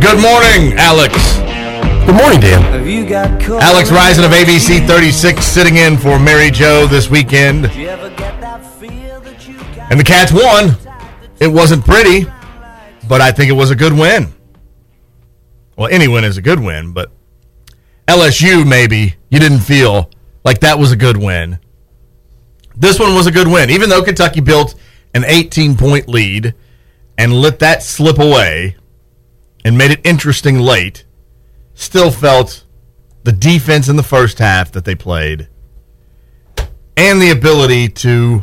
Good morning, Alex. Good morning, Dan. Alex Risen of ABC 36 sitting in for Mary Jo this weekend. And the Cats won. It wasn't pretty, but I think it was a good win. Well, any win is a good win, but LSU, maybe, you didn't feel like that was a good win. This one was a good win. Even though Kentucky built an 18-point lead and let that slip away and made it interesting late, still felt the defense in the first half that they played and the ability to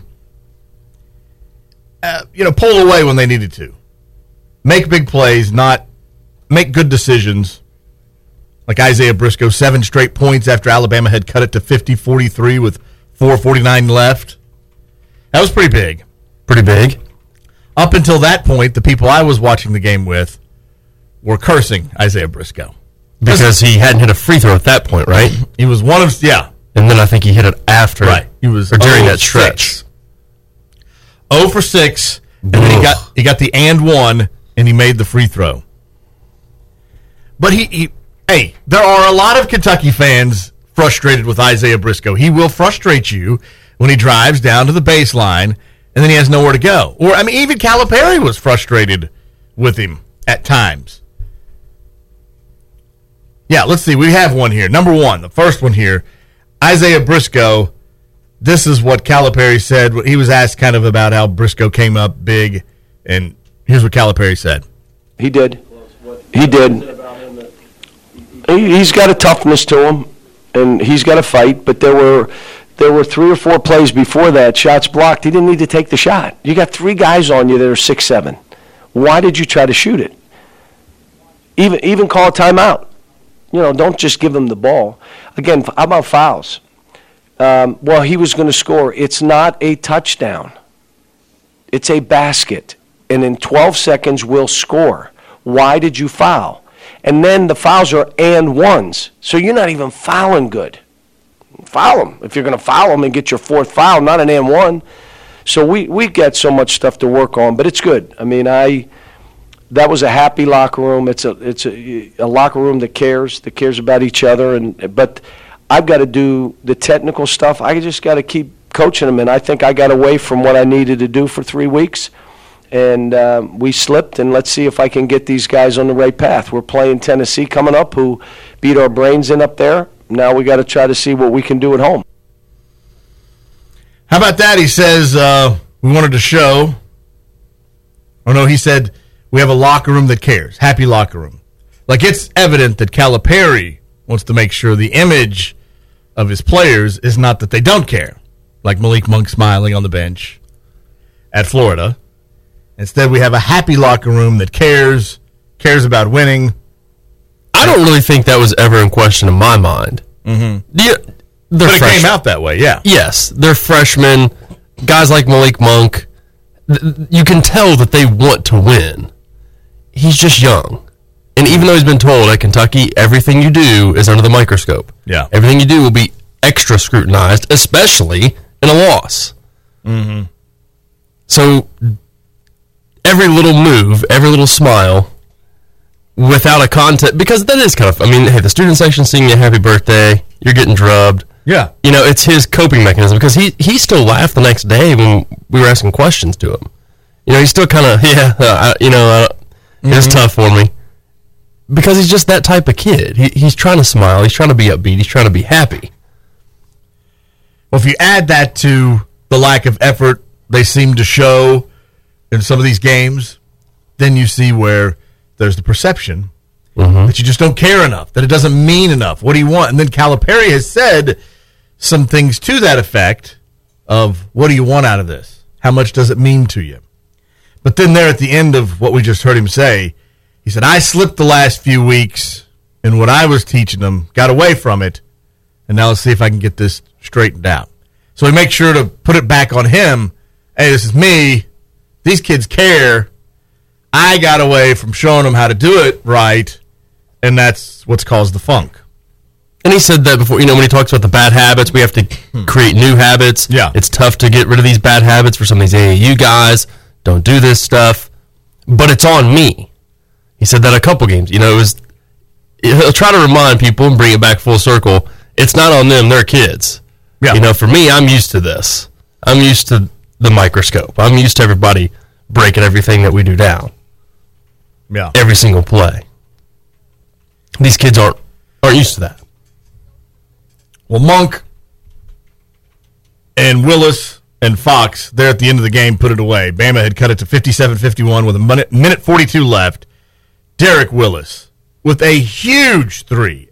pull away when they needed to. Make big plays, not make good decisions. Like Isaiah Briscoe, 7 straight points after Alabama had cut it to 50-43 with 4:49 left. That was pretty big. Pretty big. Up until that point, the people I was watching the game with were cursing Isaiah Briscoe. Because he hadn't hit a free throw at that point, right? He was one of, yeah. And then I think he hit it after. Right. He was or during that stretch. 0 for 6, and then he got the and one, and he made the free throw. But hey, there are a lot of Kentucky fans frustrated with Isaiah Briscoe. He will frustrate you when he drives down to the baseline, and then he has nowhere to go. Or, even Calipari was frustrated with him at times. Yeah, let's see. We have one here. Number one, the first one here. Isaiah Briscoe. This is what Calipari said. He was asked kind of about how Briscoe came up big, and here's what Calipari said. He did. He's got a toughness to him, and he's got to fight, but there were 3 or 4 plays before that, shots blocked. He didn't need to take the shot. You got 3 guys on you that are 6'7". Why did you try to shoot it? Even call a timeout. Don't just give him the ball. Again, how about fouls? Well, he was going to score. It's not a touchdown. It's a basket. And in 12 seconds, we'll score. Why did you foul? And then the fouls are and ones. So you're not even fouling good. Foul them. If you're going to foul them and get your 4th foul, not an and one. So we got so much stuff to work on, but it's good. That was a happy locker room. It's a locker room that cares about each other. But I've got to do the technical stuff. I just got to keep coaching them, and I think I got away from what I needed to do for 3 weeks. And we slipped, and let's see if I can get these guys on the right path. We're playing Tennessee coming up, who beat our brains in up there. Now we got to try to see what we can do at home. How about that? He says we wanted to show. Oh, no, he said we have a locker room that cares. Happy locker room. Like, it's evident that Calipari wants to make sure the image of his players is not that they don't care. Like Malik Monk smiling on the bench at Florida. Instead, we have a happy locker room that cares about winning. I don't really think that was ever in question in my mind. Mm-hmm. But it came out that way, yeah. Yes, they're freshmen. Guys like Malik Monk, you can tell that they want to win. He's just young. And even though he's been told at Kentucky, everything you do is under the microscope. Yeah. Everything you do will be extra scrutinized, especially in a loss. Mm-hmm. So every little move, every little smile, without a context, because that is kind of, hey, the student section singing you happy birthday, you're getting drubbed. Yeah. It's his coping mechanism, because he still laughed the next day when we were asking questions to him. He's still kind of, it's tough for me. Because he's just that type of kid. He's trying to smile, he's trying to be upbeat, he's trying to be happy. Well, if you add that to the lack of effort they seem to show in some of these games, then you see where there's the perception that you just don't care enough, that it doesn't mean enough. What do you want? And then Calipari has said some things to that effect of, what do you want out of this? How much does it mean to you? But then there at the end of what we just heard him say, he said, I slipped the last few weeks in what I was teaching them, got away from it, and now let's see if I can get this straightened out. So he makes sure to put it back on him. Hey, this is me. These kids care. I got away from showing them how to do it right, and that's what's caused the funk. And he said that before, when he talks about the bad habits, we have to create new habits. Yeah. It's tough to get rid of these bad habits for some of these AAU guys. Don't do this stuff. But it's on me. He said that a couple games. He'll try to remind people and bring it back full circle. It's not on them; they're kids. Yeah. For me, I'm used to this. I'm used to the microscope. I'm used to everybody breaking everything that we do down. Yeah. Every single play. These kids aren't used to that. Well, Monk and Willis and Fox, there at the end of the game, put it away. Bama had cut it to 57-51 with a minute 42 left. Derek Willis with a huge three.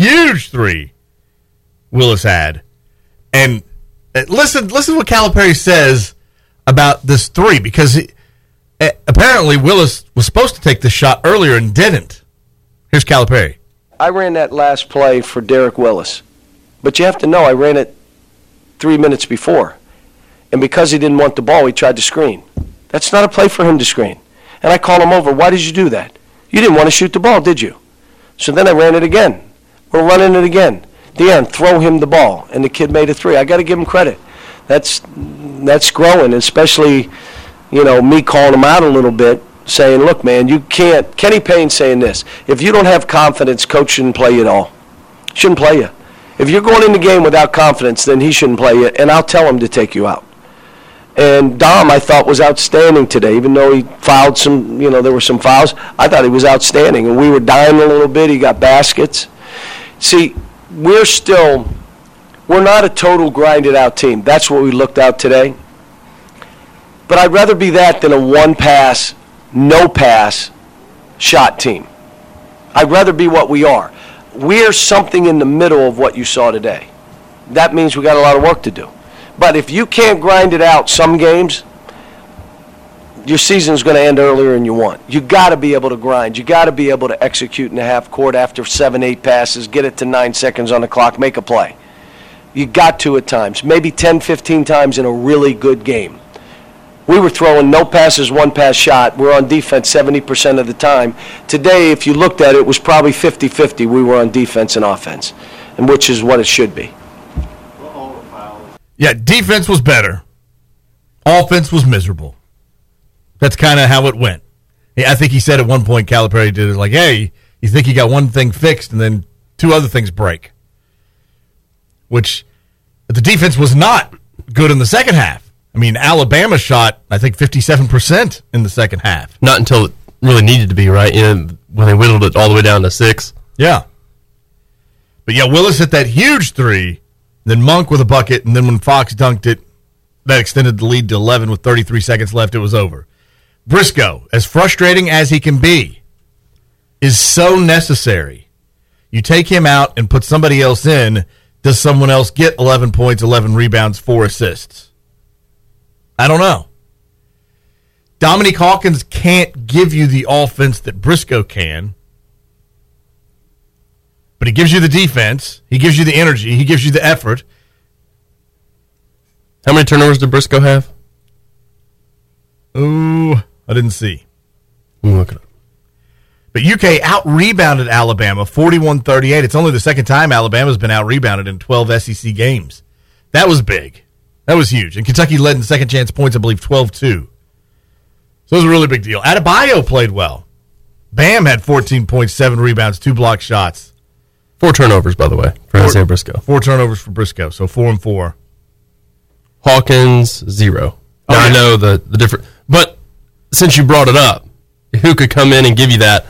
Willis had. And listen what Calipari says about this three, because apparently Willis was supposed to take this shot earlier and didn't. Here's Calipari. I ran that last play for Derek Willis. But you have to know I ran it 3 minutes before. And because he didn't want the ball, he tried to screen. That's not a play for him to screen. And I called him over. Why did you do that? You didn't want to shoot the ball, did you? So then I ran it again. We're running it again. De'Aaron, throw him the ball. And the kid made a three. I got to give him credit. That's growing, especially, me calling him out a little bit, saying, look, man, you can't. Kenny Payne saying this. If you don't have confidence, coach shouldn't play you at all. Shouldn't play you. If you're going in the game without confidence, then he shouldn't play you, and I'll tell him to take you out. And Dom, I thought, was outstanding today, even though he fouled some, there were some fouls. I thought he was outstanding, and we were dying a little bit. He got baskets. See, we're not a total grinded-out team. That's what we looked out today. But I'd rather be that than a one-pass, no-pass shot team. I'd rather be what we are. We're something in the middle of what you saw today. That means we got a lot of work to do. But if you can't grind it out some games, your season's going to end earlier than you want. You got to be able to grind. You got to be able to execute in the half court after 7-8 passes, get it to 9 seconds on the clock, make a play. You got to at times, maybe 10, 15 times in a really good game. We were throwing no passes, one pass shot. We're on defense 70% of the time. Today, if you looked at it, it was probably 50-50 we were on defense and offense, and which is what it should be. Yeah, defense was better. Offense was miserable. That's kind of how it went. I think he said at one point, Calipari did it like, hey, you think you got one thing fixed and then two other things break. Which the defense was not good in the second half. I mean, Alabama shot, I think, 57% in the second half. Not until it really needed to be, right? When they whittled it all the way down to 6. Yeah. But yeah, Willis hit that huge three. Then Monk with a bucket, and then when Fox dunked it, that extended the lead to 11 with 33 seconds left. It was over. Briscoe, as frustrating as he can be, is so necessary. You take him out and put somebody else in, does someone else get 11 points, 11 rebounds, 4 assists? I don't know. Dominique Hawkins can't give you the offense that Briscoe can. But he gives you the defense. He gives you the energy. He gives you the effort. How many turnovers did Briscoe have? Ooh, I didn't see. I'm looking up. But UK out-rebounded Alabama 41-38. It's only the second time Alabama's been out-rebounded in 12 SEC games. That was big. That was huge. And Kentucky led in second-chance points, I believe, 12-2. So it was a really big deal. Adebayo played well. Bam had 14 points, 7 rebounds, 2 blocked shots. 4 turnovers, by the way, for Isaiah Briscoe. 4 turnovers for Briscoe, so 4-4. Hawkins, 0. Now, I know the different, but since you brought it up, who could come in and give you that?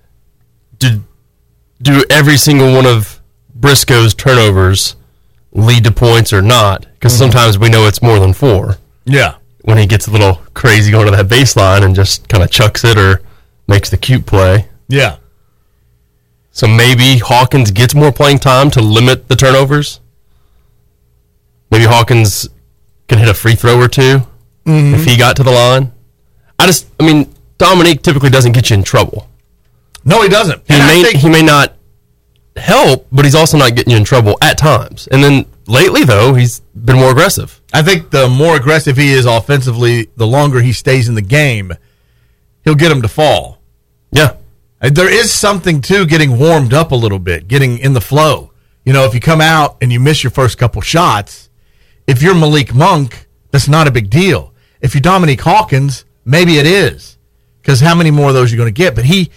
Do every single one of Briscoe's turnovers lead to points or not? Because sometimes we know it's more than 4. Yeah. When he gets a little crazy going to that baseline and just kind of chucks it or makes the cute play. Yeah. So maybe Hawkins gets more playing time to limit the turnovers. Maybe Hawkins can hit a free throw or two if he got to the line. Dominique typically doesn't get you in trouble. No, he doesn't. He may not help, but he's also not getting you in trouble at times. And then lately, though, he's been more aggressive. I think the more aggressive he is offensively, the longer he stays in the game, he'll get him to fall. Yeah. There is something to getting warmed up a little bit, getting in the flow. If you come out and you miss your first couple shots, if you're Malik Monk, that's not a big deal. If you're Dominique Hawkins, maybe it is. Because how many more of those are you going to get? But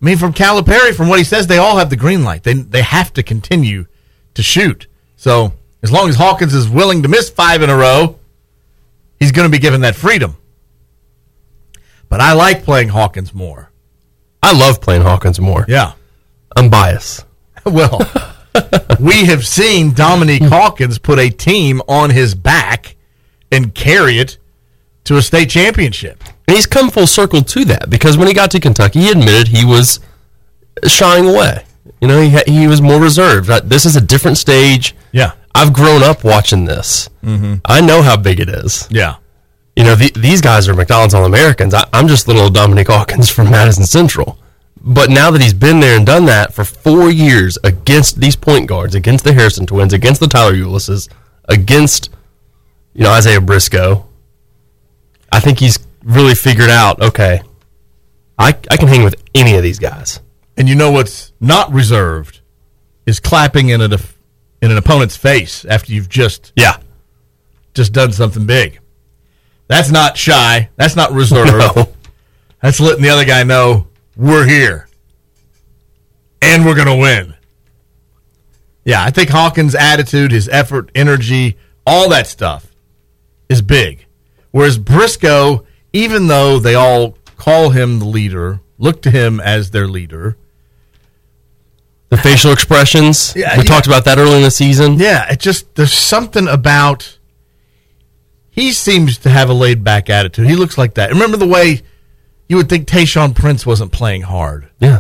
I mean, from Calipari, from what he says, they all have the green light. They have to continue to shoot. So as long as Hawkins is willing to miss 5 in a row, he's going to be given that freedom. But I like playing Hawkins more. I love playing Hawkins more. Yeah. I'm biased. Well, we have seen Dominique Hawkins put a team on his back and carry it to a state championship. And he's come full circle to that, because when he got to Kentucky, he admitted he was shying away. You know, he was more reserved. This is a different stage. Yeah. I've grown up watching this. Mm-hmm. I know how big it is. Yeah. You know, these guys are McDonald's All-Americans. I'm just little Dominique Hawkins from Madison Central. But now that he's been there and done that for 4 years against these point guards, against the Harrison twins, against the Tyler Ulises, against, Isaiah Briscoe, I think he's really figured out, okay, I can hang with any of these guys. And you know what's not reserved is clapping in an opponent's face after you've just done something big. That's not shy. That's not reserved. No. That's letting the other guy know we're here and we're going to win. Yeah, I think Hawkins' attitude, his effort, energy, all that stuff is big. Whereas Briscoe, even though they all call him the leader, look to him as their leader. The facial expressions, we talked about that early in the season. Yeah, there's something about, he seems to have a laid-back attitude. He looks like that. Remember the way you would think Tayshaun Prince wasn't playing hard. Yeah.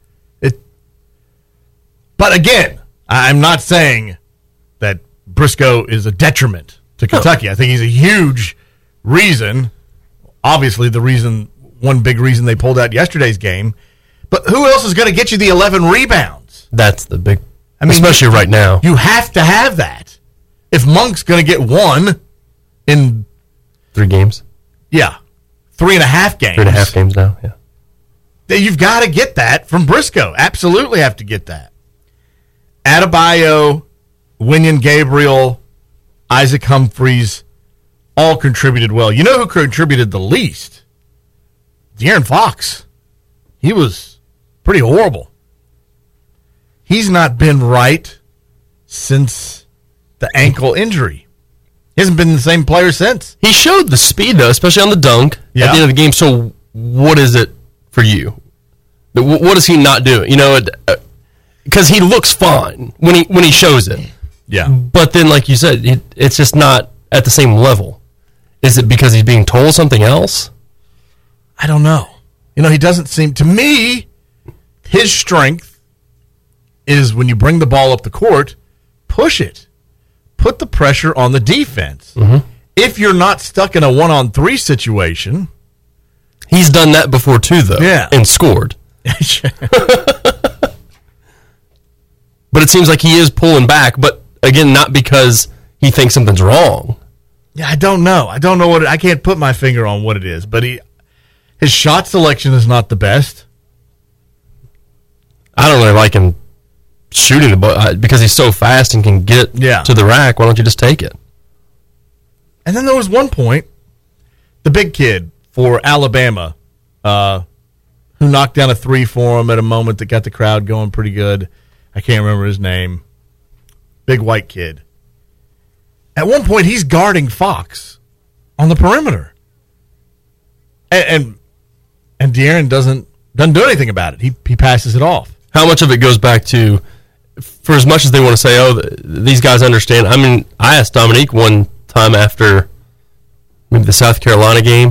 But again, I'm not saying that Briscoe is a detriment to Kentucky. No. I think he's a huge reason, obviously one big reason they pulled out yesterday's game. But who else is going to get you the 11 rebounds? That's the big, especially right now. You have to have that. If Monk's going to get one in 3 games. Yeah. 3.5 games. 3.5 games now, yeah. You've got to get that from Briscoe. Absolutely have to get that. Adebayo, Wenyen Gabriel, Isaac Humphries all contributed well. You know who contributed the least? De'Aaron Fox. He was pretty horrible. He's not been right since the ankle injury. He hasn't been the same player since. He showed the speed, though, especially on the dunk at the end of the game. So what is it for you? What is he not doing? Because he looks fine when he shows it. Yeah. But then, like you said, it's just not at the same level. Is it because he's being told something else? I don't know. He doesn't seem, to me, his strength is when you bring the ball up the court, push it. Put the pressure on the defense. Mm-hmm. If you're not stuck in a 1-on-3 situation. He's done that before, too, though. Yeah. And scored. But it seems like he is pulling back, but again, not because he thinks something's wrong. Yeah, I don't know. I can't put my finger on what it is, but his shot selection is not the best. I don't really like him shooting the ball because he's so fast and can get to the rack. Why don't you just take it? And then there was one point, the big kid for Alabama, who knocked down a 3 for him at a moment that got the crowd going pretty good. I can't remember his name. Big white kid. At one point, he's guarding Fox on the perimeter. And De'Aaron doesn't do anything about it. He passes it off. How much of it goes back to, for as much as they want to say, these guys understand. I mean, I asked Dominique one time after maybe the South Carolina game.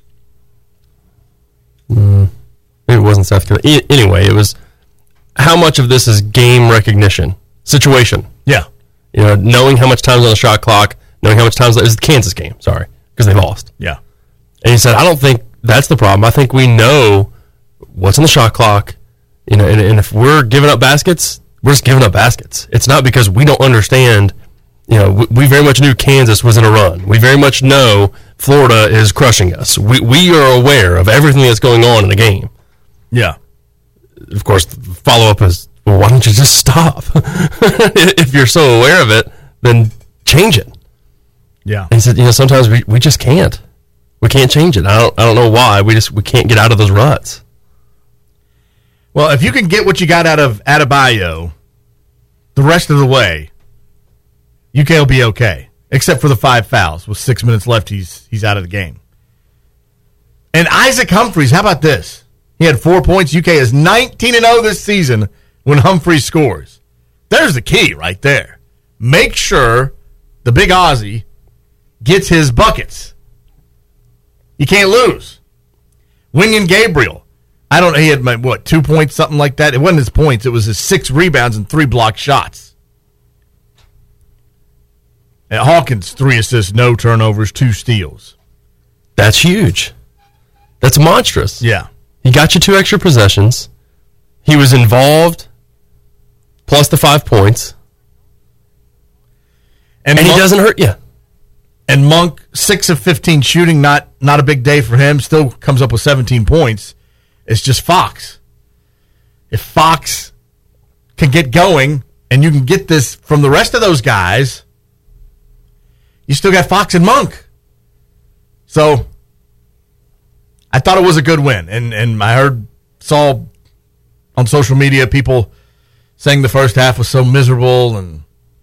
Maybe it wasn't South Carolina. Anyway, it was, how much of this is game recognition? Situation. Yeah. Knowing how much time's on the shot clock, knowing how much time's left. It was the Kansas game, sorry, because they lost. Yeah. And he said, I don't think that's the problem. I think we know what's on the shot clock, and if we're giving up baskets, we're just giving up baskets. It's not because we don't understand. We very much knew Kansas was in a run. We very much know Florida is crushing us. We are aware of everything that's going on in the game. Yeah. Of course, the follow-up is, well, why don't you just stop? If you're so aware of it, then change it. Yeah. And he said, sometimes we just can't. We can't change it. I don't know why. We can't get out of those ruts. Well, if you can get what you got out of Adebayo the rest of the way, UK will be okay. Except for the 5 fouls. With 6 minutes left, he's out of the game. And Isaac Humphries, how about this? He had 4 points. UK is 19-0 this season when Humphries scores. There's the key right there. Make sure the big Aussie gets his buckets. You can't lose. Winion Gabriel. He had 2 points, something like that. It wasn't his points. It was his 6 rebounds and 3 blocked shots. And Hawkins, 3 assists, no turnovers, 2 steals. That's huge. That's monstrous. Yeah. He got you 2 extra possessions. He was involved, plus the 5 points. And he doesn't hurt you. And Monk, 6 of 15 shooting, not a big day for him. Still comes up with 17 points. It's just Fox. If Fox can get going, and you can get this from the rest of those guys, you still got Fox and Monk. So I thought it was a good win. And I saw on social media people saying the first half was so miserable, and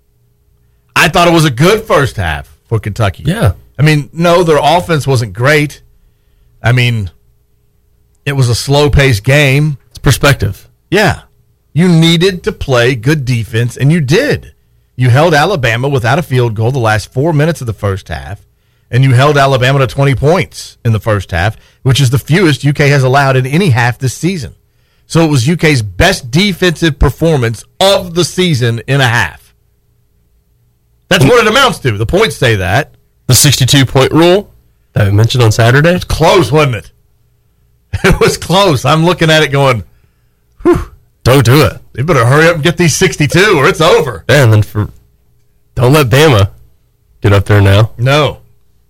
I thought it was a good first half for Kentucky. Yeah. I mean, no, their offense wasn't great. I mean, it was a slow-paced game. It's perspective. Yeah. You needed to play good defense, and you did. You held Alabama without a field goal the last 4 minutes of the first half, and you held Alabama to 20 points in the first half, which is the fewest UK has allowed in any half this season. So it was UK's best defensive performance of the season in a half. That's what it amounts to. The points say that. The 62-point rule that we mentioned on Saturday? It's close, wasn't it? It was close. I'm looking at it going, whew. Don't do it. They better hurry up and get these 62 or it's over. Yeah, and then don't let Bama get up there now. No. All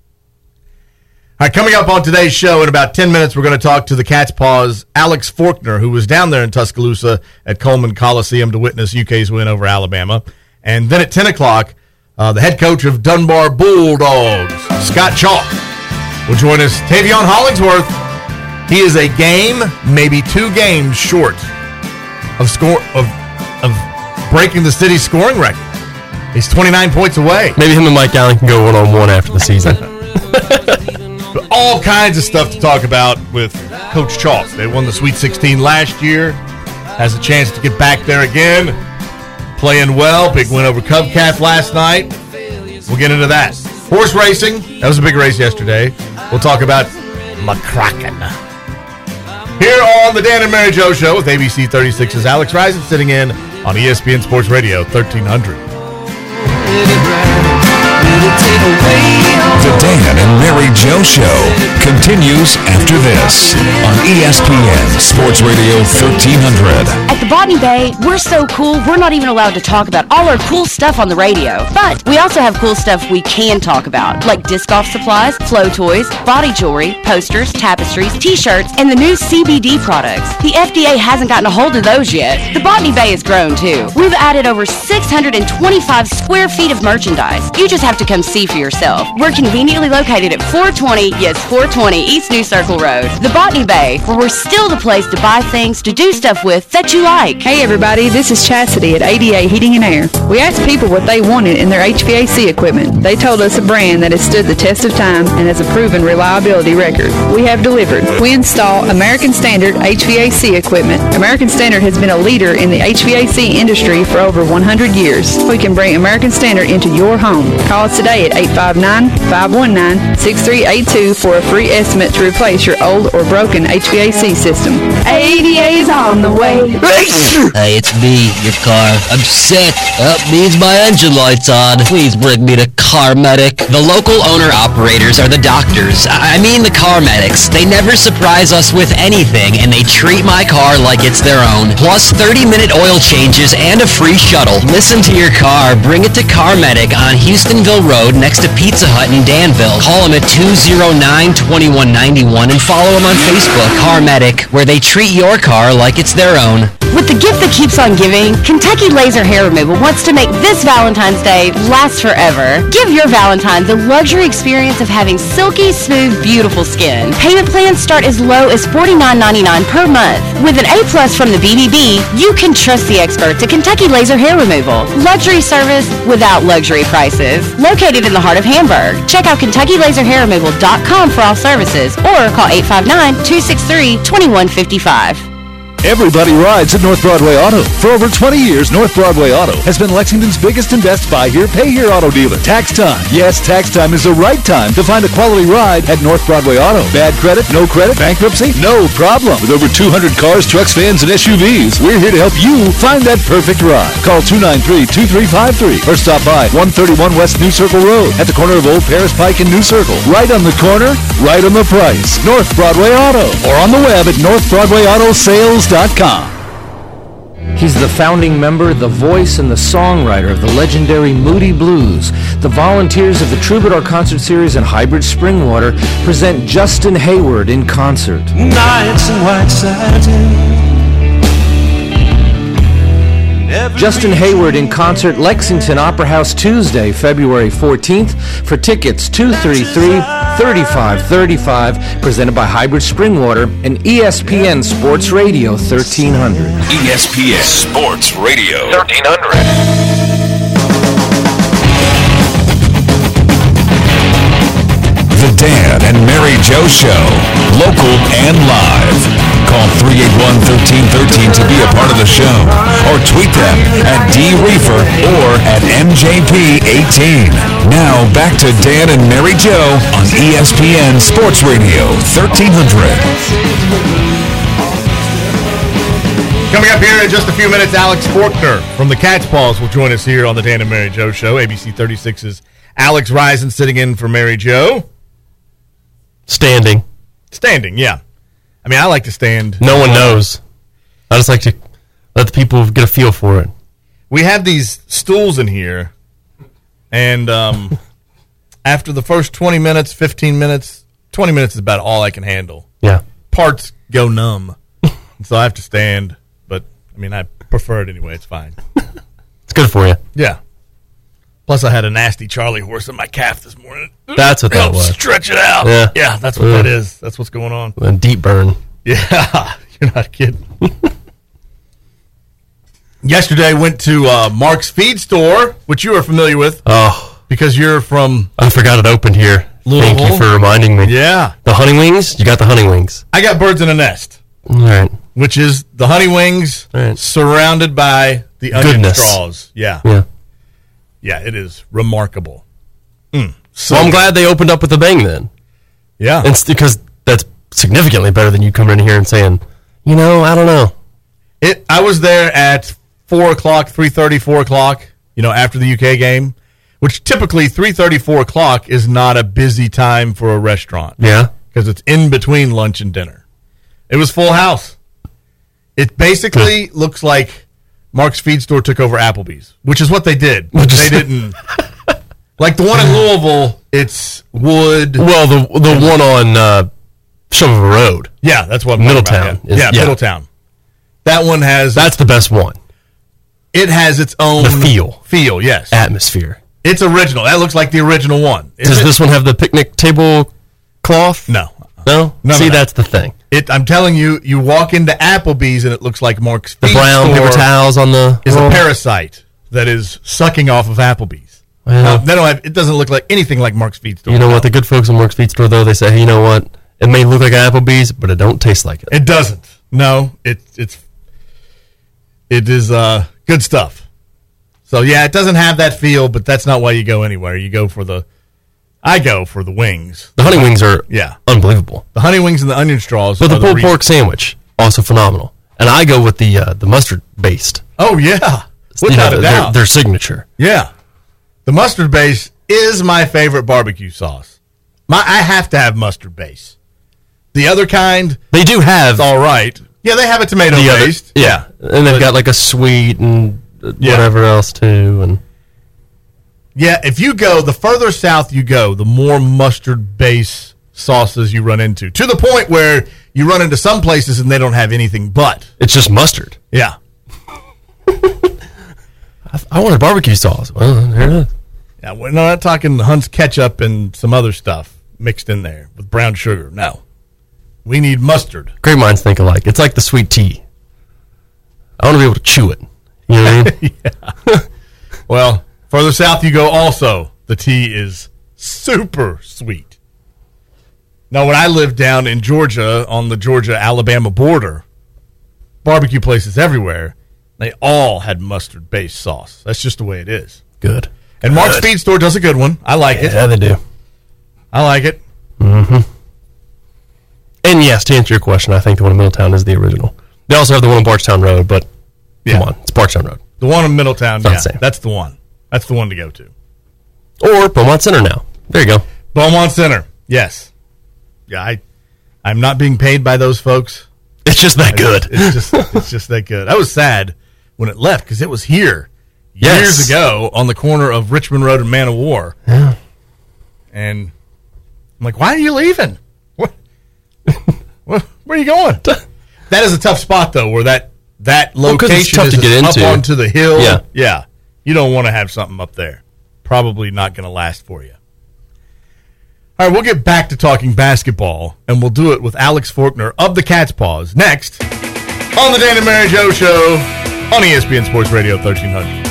right, coming up on today's show in about 10 minutes, we're going to talk to the Cat's Paws, Alex Faulkner, who was down there in Tuscaloosa at Coleman Coliseum to witness UK's win over Alabama. And then at 10 o'clock, the head coach of Dunbar Bulldogs, Scott Chalk, will join us. Tavion Hollingsworth, he is a game, maybe 2 games short of breaking the city's scoring record. He's 29 points away. Maybe him and Mike Allen can go one-on-one after the season. But all kinds of stuff to talk about with Coach Chalk. They won the Sweet 16 last year. Has a chance to get back there again. Playing well. Big win over Cub Calf last night. We'll get into that. Horse racing. That was a big race yesterday. We'll talk about McCracken. Here on the Dan and Mary Jo Show with ABC 36's Alex Risen sitting in on ESPN Sports Radio 1300. The Dan and Mary Jo Show continues after this on ESPN Sports Radio 1300. At the Botany Bay, we're so cool, we're not even allowed to talk about all our cool stuff on the radio. But we also have cool stuff we can talk about, like disc golf supplies, flow toys, body jewelry, posters, tapestries, t-shirts, and the new CBD products. The FDA hasn't gotten a hold of those yet. The Botany Bay has grown, too. We've added over 625 square feet of merchandise. You just have to come see for yourself. We're conveniently located at 420 East New Circle Road. The Botany Bay, where we're still the place to buy things, to do stuff with that you like. Hey everybody, this is Chastity at ADA Heating and Air. We asked people what they wanted in their HVAC equipment. They told us a brand that has stood the test of time and has a proven reliability record. We have delivered. We install American Standard HVAC equipment. American Standard has been a leader in the HVAC industry for over 100 years. We can bring American Standard into your home. Call us today at 859-519-6382 for a free estimate to replace your old or broken HVAC system. ADA's on the way. Hey, it's me, your car. I'm sick. Means my engine light's on. Please bring me to Car Medic. The local owner-operators are the doctors. I mean the car medics. They never surprise us with anything, and they treat my car like it's their own. Plus 30-minute oil changes and a free shuttle. Listen to your car. Bring it to Car Medic on Houstonville Road next to Pizza Hut in Danville. Call them at 209-2191 and follow them on Facebook. Car Medic, where they treat your car like it's their own. With the gift that keeps on giving, Kentucky Laser Hair Removal wants to make this Valentine's Day last forever. Give your Valentine the luxury experience of having silky, smooth, beautiful skin. Payment plans start as low as $49.99 per month. With an A+ from the BBB, you can trust the experts at Kentucky Laser Hair Removal. Luxury service without luxury prices. Located in the heart of Hamburg. Check out KentuckyLaserHairRemoval.com for all services or call 859-263-2155. Everybody rides at North Broadway Auto. For over 20 years, North Broadway Auto has been Lexington's biggest and best buy here, pay here auto dealer. Tax time. Yes, tax time is the right time to find a quality ride at North Broadway Auto. Bad credit, no credit, bankruptcy, no problem. With over 200 cars, trucks, vans, and SUVs, we're here to help you find that perfect ride. Call 293-2353 or stop by 131 West New Circle Road at the corner of Old Paris Pike and New Circle. Right on the corner, right on the price. North Broadway Auto. Or on the web at northbroadwayautosales.com. He's the founding member, the voice, and the songwriter of the legendary Moody Blues. The volunteers of the Troubadour Concert Series and Hybrid Springwater present Justin Hayward in concert. Nights in white satin. Justin Hayward in concert, Lexington Opera House, Tuesday, February 14th. For tickets, 233-3535, presented by Hybrid Springwater and ESPN Sports Radio 1300. ESPN Sports Radio 1300. The Dan and Mary Jo Show, local and live. Call 381-1313 to be a part of the show, or tweet them at DReefer or at MJP18. Now back to Dan and Mary Jo on ESPN Sports Radio 1300. Coming up here in just a few minutes, Alex Faulkner from the Catchballs will join us here on the Dan and Mary Jo Show. ABC 36's Alex Risen sitting in for Mary Jo. Standing, yeah. I mean, I like to stand. No one knows. I just like to let the people get a feel for it. We have these stools in here, and after the first 20 minutes, 15 minutes, 20 minutes is about all I can handle. Yeah. Parts go numb, so I have to stand. But, I mean, I prefer it anyway. It's fine. It's good for you. Yeah. Plus, I had a nasty Charlie horse in my calf this morning. That's what that was. Stretch it out. Yeah, that's what that is. That's what's going on. A deep burn. Yeah, you're not kidding. Yesterday, went to Mark's Feed Store, which you are familiar with. Oh. Because you're from... I forgot it opened here. Louisville. Thank you for reminding me. Yeah. The honey wings? You got the honey wings. I got Birds in a Nest. All right. Which is the honey wings surrounded by the onion straws. Yeah. Yeah, it is remarkable. So I'm glad they opened up with a bang then. Yeah. It's because that's significantly better than you coming in here and saying, I don't know. I was there at 4 o'clock, 3:30, 4 o'clock, after the UK game, which typically 3:30, 4 o'clock is not a busy time for a restaurant. Yeah. Because it's in between lunch and dinner. It was full house. It basically looks like Mark's Feed Store took over Applebee's, which is what they did. They didn't. Like the one in Louisville, it's wood. Well, the one on Shovel Road. Yeah, that's what I'm Middletown. talking about. Yeah, Middletown. That one has... That's the best one. It has its own... The feel. Feel, yes. Atmosphere. It's original. That looks like the original one. Does this one have the picnic table cloth? No. No? See, that's the thing. I'm telling you, you walk into Applebee's and it looks like Mark's Feed The brown Store paper towels on the... is a parasite that is sucking off of Applebee's. Well, they don't have, it doesn't look like anything like Mark's Feed Store. You know what? The good folks at Mark's Feed Store, though, they say, hey, you know what? It may look like Applebee's, but it don't taste like it. It doesn't. No, it is good stuff. So, yeah, it doesn't have that feel, but that's not why you go anywhere. I go for the wings. The honey wings are unbelievable. The honey wings and the onion straws. But the pulled pork sandwich, also phenomenal. And I go with the mustard based. Oh, yeah. Without a doubt. Their signature. Yeah. The mustard base is my favorite barbecue sauce. I have to have mustard base. The other kind, they do have. It's all right. Yeah, they have a tomato based. Yeah. And they've got like a sweet and whatever else too. And yeah, if you go, the further south you go, the more mustard base sauces you run into. To the point where you run into some places and they don't have anything but. It's just mustard. Yeah. I wanted barbecue sauce. Well, here it is. Yeah, we're not talking Hunt's ketchup and some other stuff mixed in there with brown sugar. No. We need mustard. Great minds think alike. It's like the sweet tea. I want to be able to chew it. You know what I mean? Yeah. Well, further south you go also, the tea is super sweet. Now, when I lived down in Georgia on the Georgia-Alabama border, barbecue places everywhere, they all had mustard-based sauce. That's just the way it is. Good. And Mark's Feed Store does a good one. I like it. Yeah, they do. I like it. Mm-hmm. And yes, to answer your question, I think the one in Middletown is the original. They also have the one on Bardstown Road, but come on, it's Bardstown Road. The one in Middletown, Not the same. That's the one. That's the one to go to. Or Beaumont Center now. There you go. Beaumont Center, yes. Yeah, I'm not being paid by those folks. It's just that good. It's just that good. I was sad when it left because it was here years ago on the corner of Richmond Road and Man of War. Yeah. And I'm like, why are you leaving? What? Where are you going? That is a tough spot though, where that location tough is to get into. up onto the hill. Yeah. You don't want to have something up there. Probably not going to last for you. All right, we'll get back to talking basketball, and we'll do it with Alex Faulkner of the Cat's Paws next on the Dan and Mary Joe Show on ESPN Sports Radio 1300.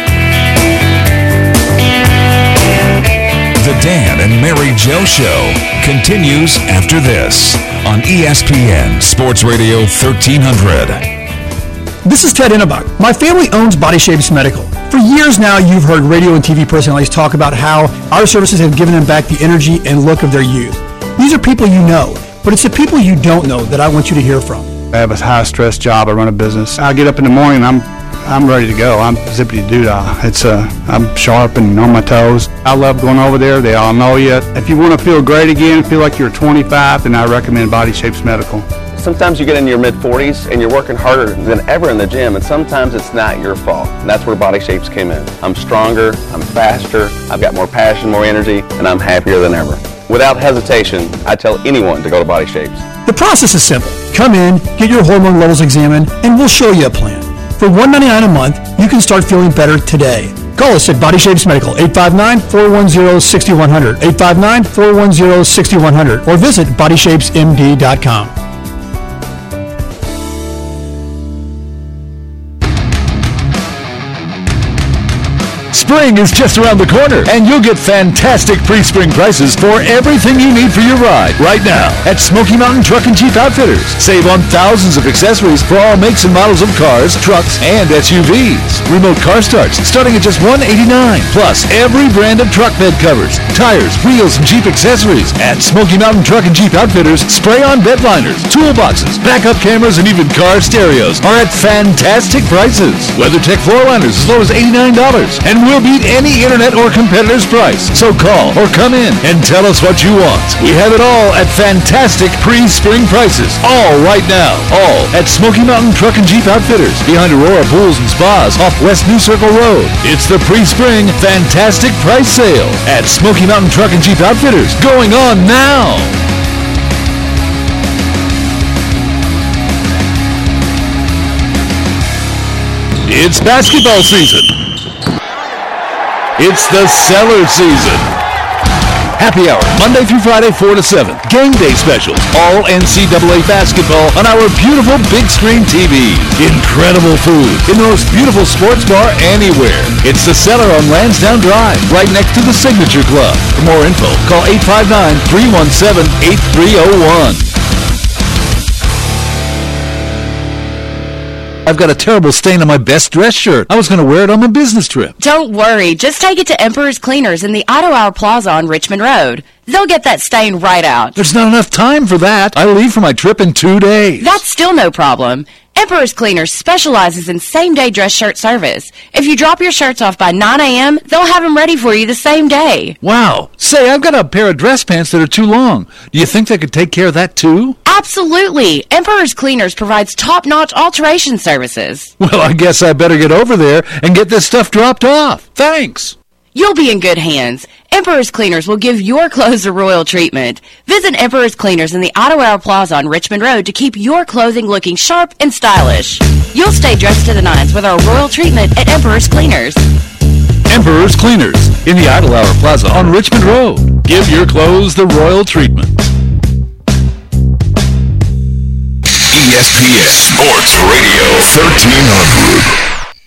The Dan and Mary Joe Show continues after this on ESPN Sports Radio 1300. This is Ted Innebuck. My family owns Body Shapes Medical. For years now, you've heard radio and TV personalities talk about how our services have given them back the energy and look of their youth. These are people you know, but it's the people you don't know that I want you to hear from. I have a high-stress job. I run a business. I get up in the morning, I'm ready to go. I'm zippity-doo-dah. I'm sharp and on my toes. I love going over there. They all know you. If you want to feel great again, feel like you're 25, then I recommend Body Shapes Medical. Sometimes you get in your mid-40s and you're working harder than ever in the gym, and sometimes it's not your fault. And that's where Body Shapes came in. I'm stronger, I'm faster, I've got more passion, more energy, and I'm happier than ever. Without hesitation, I tell anyone to go to Body Shapes. The process is simple. Come in, get your hormone levels examined, and we'll show you a plan. For $199 a month, you can start feeling better today. Call us at Body Shapes Medical, 859-410-6100, 859-410-6100, or visit bodyshapesmd.com. Spring is just around the corner, and you'll get fantastic pre-spring prices for everything you need for your ride right now at Smoky Mountain Truck and Jeep Outfitters. Save on thousands of accessories for all makes and models of cars, trucks, and SUVs. Remote car starts starting at just $189. Plus, every brand of truck bed covers, tires, wheels, and Jeep accessories. At Smoky Mountain Truck and Jeep Outfitters, spray-on bed liners, toolboxes, backup cameras, and even car stereos are at fantastic prices. WeatherTech floor liners as low as $89. And we'll beat any internet or competitor's price. So call or come in and tell us what you want. We have it all at fantastic pre-spring prices. All right now. All at Smoky Mountain Truck and Jeep Outfitters behind Aurora Pools and Spas off West New Circle Road. It's the pre-spring fantastic price sale at Smoky Mountain Truck and Jeep Outfitters going on now. It's basketball season. It's the Cellar season. Happy hour, Monday through Friday, 4 to 7. Game day specials, all NCAA basketball on our beautiful big screen TVs. Incredible food in the most beautiful sports bar anywhere. It's the Cellar on Lansdowne Drive, right next to the Signature Club. For more info, call 859-317-8301. I've got a terrible stain on my best dress shirt. I was going to wear it on my business trip. Don't worry. Just take it to Emperor's Cleaners in the Auto Hour Plaza on Richmond Road. They'll get that stain right out. There's not enough time for that. I leave for my trip in 2 days. That's still no problem. Emperor's Cleaners specializes in same-day dress shirt service. If you drop your shirts off by 9 a.m., they'll have them ready for you the same day. Wow. Say, I've got a pair of dress pants that are too long. Do you think they could take care of that too? Absolutely. Emperor's Cleaners provides top-notch alteration services. Well, I guess I better get over there and get this stuff dropped off. Thanks. you'll be in good hands. Emperor's Cleaners will give your clothes a royal treatment. Visit Emperor's Cleaners in the Ottawa Plaza on Richmond Road to keep your clothing looking sharp and stylish. You'll stay dressed to the nines with our royal treatment at Emperor's Cleaners. Emperor's Cleaners in the Idle Hour Plaza on Richmond Road. Give your clothes the royal treatment. ESPN Sports Radio 1300.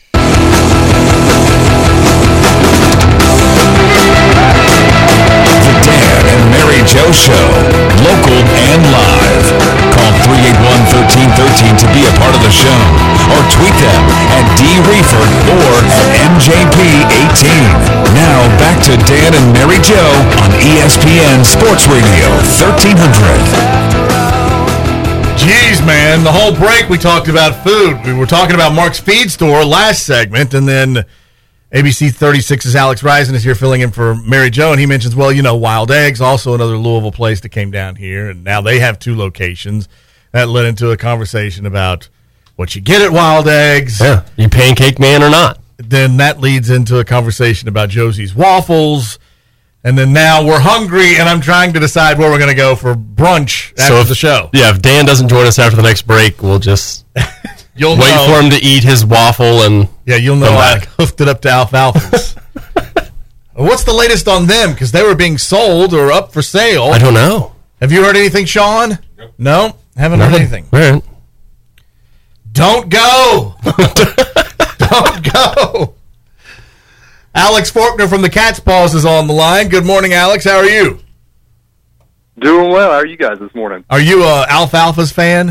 The Dan and Mary Jo Show, local and live. Call 381-1313 to be a part of the show, or tweet them at DReeford or at MJP18. Now back to Dan and Mary Jo on ESPN Sports Radio 1300. Jeez, man, the whole break we talked about food. We were talking about Mark's Feed Store last segment, and then ABC 36's Alex Risen is here filling in for Mary Jo, and he mentions, well, you know, Wild Eggs, also another Louisville place that came down here, and now they have 2 locations. That led into a conversation about what you get at Wild Eggs. Yeah, you pancake man or not. Then that leads into a conversation about Josie's Waffles. And then now we're hungry, and I'm trying to decide where we're going to go for brunch after the show. Yeah, if Dan doesn't join us after the next break, we'll just You'll wait know. for him to eat his waffle and you'll know I hoofed it up to Alfalfa's. What's the latest on them? Because they were being sold or up for sale. I don't know. Have you heard anything, Sean? No? Haven't heard anything. Right. Don't go! Don't go! Alex Faulkner from the Cat's Paws is on the line. Good morning, Alex. How are you? Doing well. How are you guys this morning? Are you a Alfalfa's fan?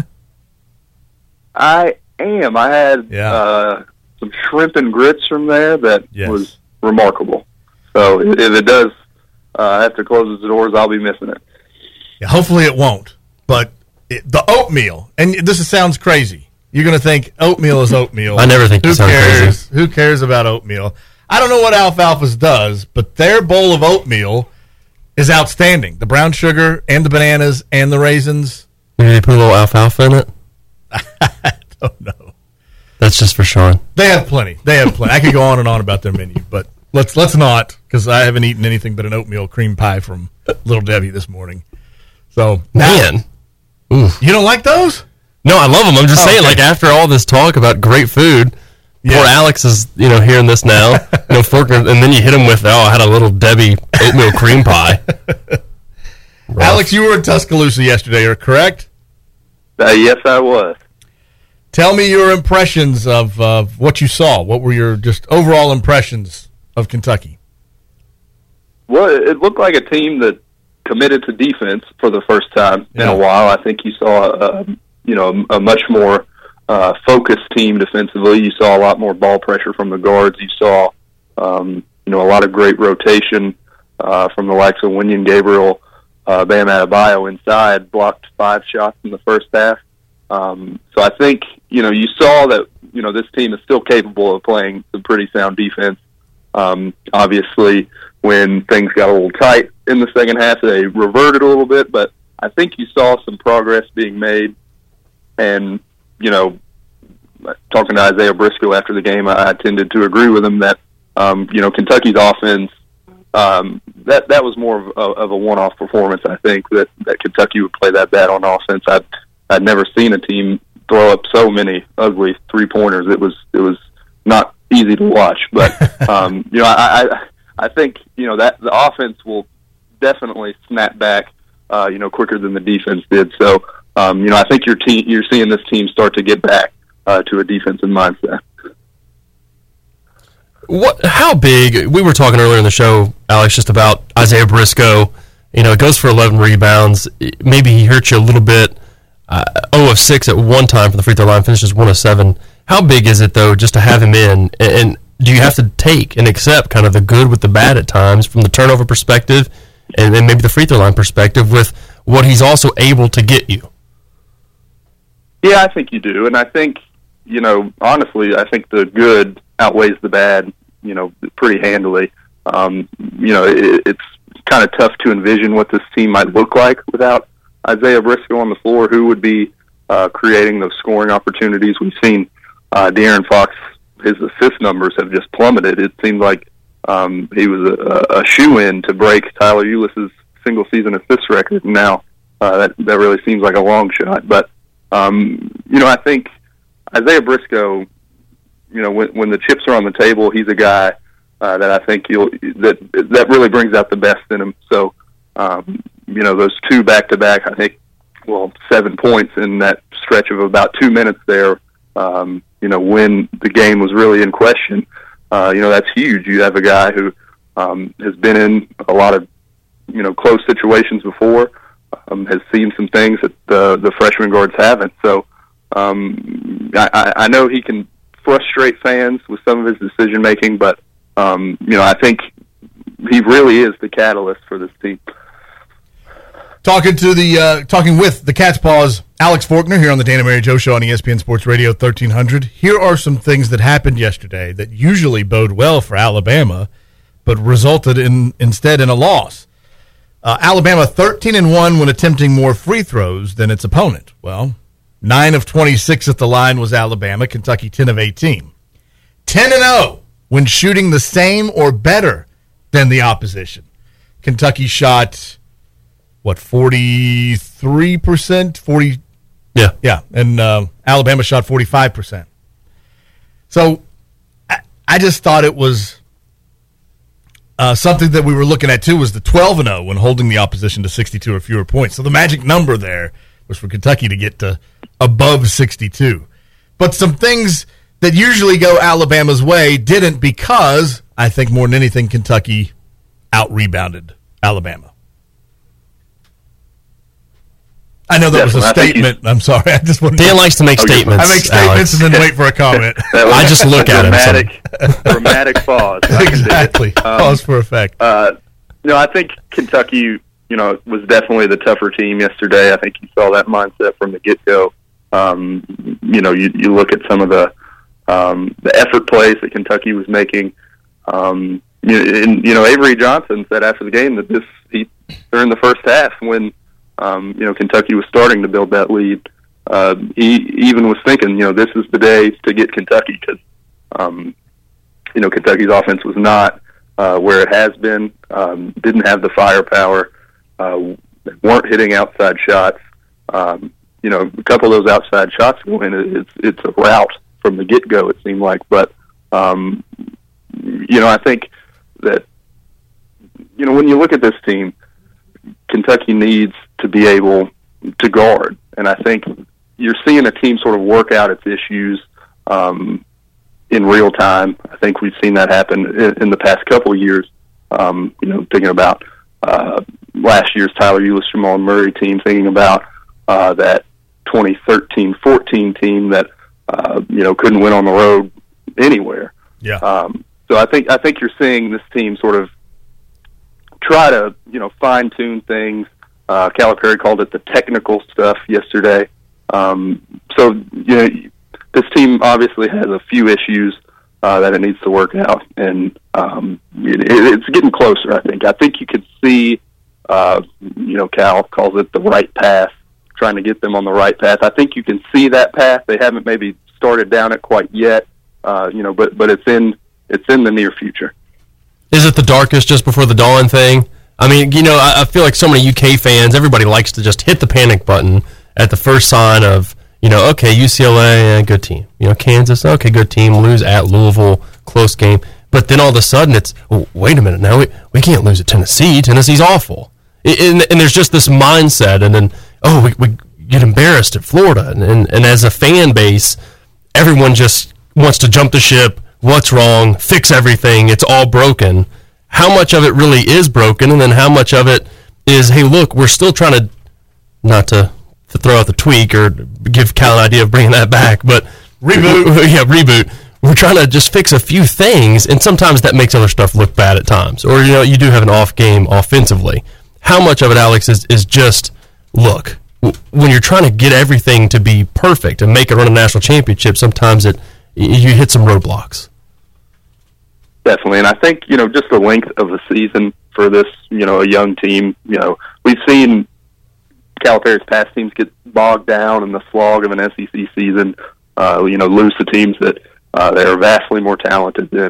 I am. I had some shrimp and grits from there that was remarkable. So if it does have to close its doors, I'll be missing it. Yeah, hopefully it won't. But the oatmeal, and this sounds crazy. You're going to think oatmeal is oatmeal. I never think Who it sounds cares? crazy. Who cares about oatmeal? I don't know what Alfalfa's does, but their bowl of oatmeal is outstanding. The brown sugar and the bananas and the raisins. Maybe they put a little alfalfa in it? I don't know. That's just for Sean. They have plenty. I could go on and on about their menu, but let's not, because I haven't eaten anything but an oatmeal cream pie from Little Debbie this morning. So, Man. You don't like those? No, I love them. I'm just saying, okay. like, after all this talk about great food, poor Alex is, hearing this now. Faulkner, and then you hit him with, I had a Little Debbie oatmeal cream pie. Alex, you were in Tuscaloosa yesterday, correct? Yes, I was. Tell me your impressions of what you saw. What were your just overall impressions of Kentucky? Well, it looked like a team that committed to defense for the first time in a while. I think you saw, a much more focused team defensively. You saw a lot more ball pressure from the guards. You saw, a lot of great rotation from the likes of Winion Gabriel. Bam Adebayo inside blocked 5 shots in the first half. So I think, you saw that, this team is still capable of playing some pretty sound defense. Obviously, when things got a little tight in the second half, they reverted a little bit, but I think you saw some progress being made. And, talking to Isaiah Briscoe after the game, I tended to agree with him that, Kentucky's offense, that was more of a one-off performance. I think that Kentucky would play that bad on offense. I'd never seen a team throw up so many ugly 3-pointers. It was not easy to watch, but I think that the offense will definitely snap back, quicker than the defense did. So I think you're seeing this team start to get back to a defensive mindset. How big? We were talking earlier in the show, Alex, just about Isaiah Briscoe. It goes for 11 rebounds. Maybe he hurt you a little bit. 0 of 6 at one time from the free throw line, finishes 1 of 7. How big is it, though, just to have him in? And do you have to take and accept kind of the good with the bad at times from the turnover perspective and then maybe the free throw line perspective with what he's also able to get you? Yeah, I think you do. And I think, honestly, I think the good outweighs the bad, pretty handily. It's kind of tough to envision what this team might look like without Isaiah Briscoe on the floor, who would be creating those scoring opportunities. We've seen De'Aaron Fox, his assist numbers have just plummeted. It seemed like he was a shoe-in to break Tyler Eulis's single-season assist record, and now that really seems like a long shot. But, I think Isaiah Briscoe, when the chips are on the table, he's a guy that I think that really brings out the best in him. So, those two back-to-back, I think, 7 points in that stretch of about 2 minutes there, when the game was really in question, that's huge. You have a guy who has been in a lot of, close situations before, has seen some things that the freshman guards haven't. So I know he can frustrate fans with some of his decision-making, but, I think he really is the catalyst for this team. Talking with the Cat's Paws, Alex Faulkner here on the Dan and Mary Joe Show on ESPN Sports Radio 1300. Here are some things that happened yesterday that usually bode well for Alabama, but resulted instead in a loss. Alabama 13-1 when attempting more free throws than its opponent. Well, 9 of 26 at the line was Alabama. Kentucky 10 of 18. 10-0 when shooting the same or better than the opposition. Kentucky shot 43%? 40. Yeah, and Alabama shot 45%. So I just thought it was something that we were looking at too was the 12-0 when holding the opposition to 62 or fewer points. So the magic number there was for Kentucky to get to above 62. But some things that usually go Alabama's way didn't, because I think more than anything Kentucky out-rebounded Alabama. I know that was a statement. I'm sorry. I just want Dan likes to make statements. I make statements and then wait for a comment. I just look at him. Dramatic pause. Exactly. Pause for effect. I think Kentucky, was definitely the tougher team yesterday. I think you saw that mindset from the get-go. You look at some of the effort plays that Kentucky was making. Avery Johnson said after the game that during the first half when Kentucky was starting to build that lead. He even was thinking, this is the day to get Kentucky because, Kentucky's offense was not where it has been, didn't have the firepower, weren't hitting outside shots. A couple of those outside shots go in, it's a rout from the get-go, it seemed like. But, I think that, when you look at this team, Kentucky needs to be able to guard. And I think you're seeing a team sort of work out its issues in real time. I think we've seen that happen in the past couple of years. Thinking about last year's Tyler Eulis, Jamal Murray team, thinking about that 2013-14 team that, couldn't win on the road anywhere. Yeah. So I think you're seeing this team sort of try to, fine-tune things. Calipari called it the technical stuff yesterday. This team obviously has a few issues that it needs to work out, and it's getting closer, I think. I think you could see, Cal calls it the right path, trying to get them on the right path. I think you can see that path. They haven't maybe started down it quite yet, but it's in the near future. Is it the darkest just before the dawn thing? I mean, I feel like so many UK fans, everybody likes to just hit the panic button at the first sign of, okay, UCLA, good team. Kansas, okay, good team. Lose at Louisville, close game. But then all of a sudden it's, wait a minute, now we can't lose at Tennessee. Tennessee's awful. And there's just this mindset, and then, we get embarrassed at Florida. And as a fan base, everyone just wants to jump the ship. What's wrong? Fix everything. It's all broken. How much of it really is broken, and then how much of it is, hey, look, we're still trying to, not to throw out the tweak or give Cal an idea of bringing that back, but reboot. We're trying to just fix a few things, and sometimes that makes other stuff look bad at times. Or, you do have an off game offensively. How much of it, Alex, is just, look, when you're trying to get everything to be perfect and make it run a national championship, sometimes you hit some roadblocks. Definitely, and I think, just the length of the season for this, a young team, we've seen Calipari's past teams get bogged down in the slog of an SEC season, lose to teams that they are vastly more talented than,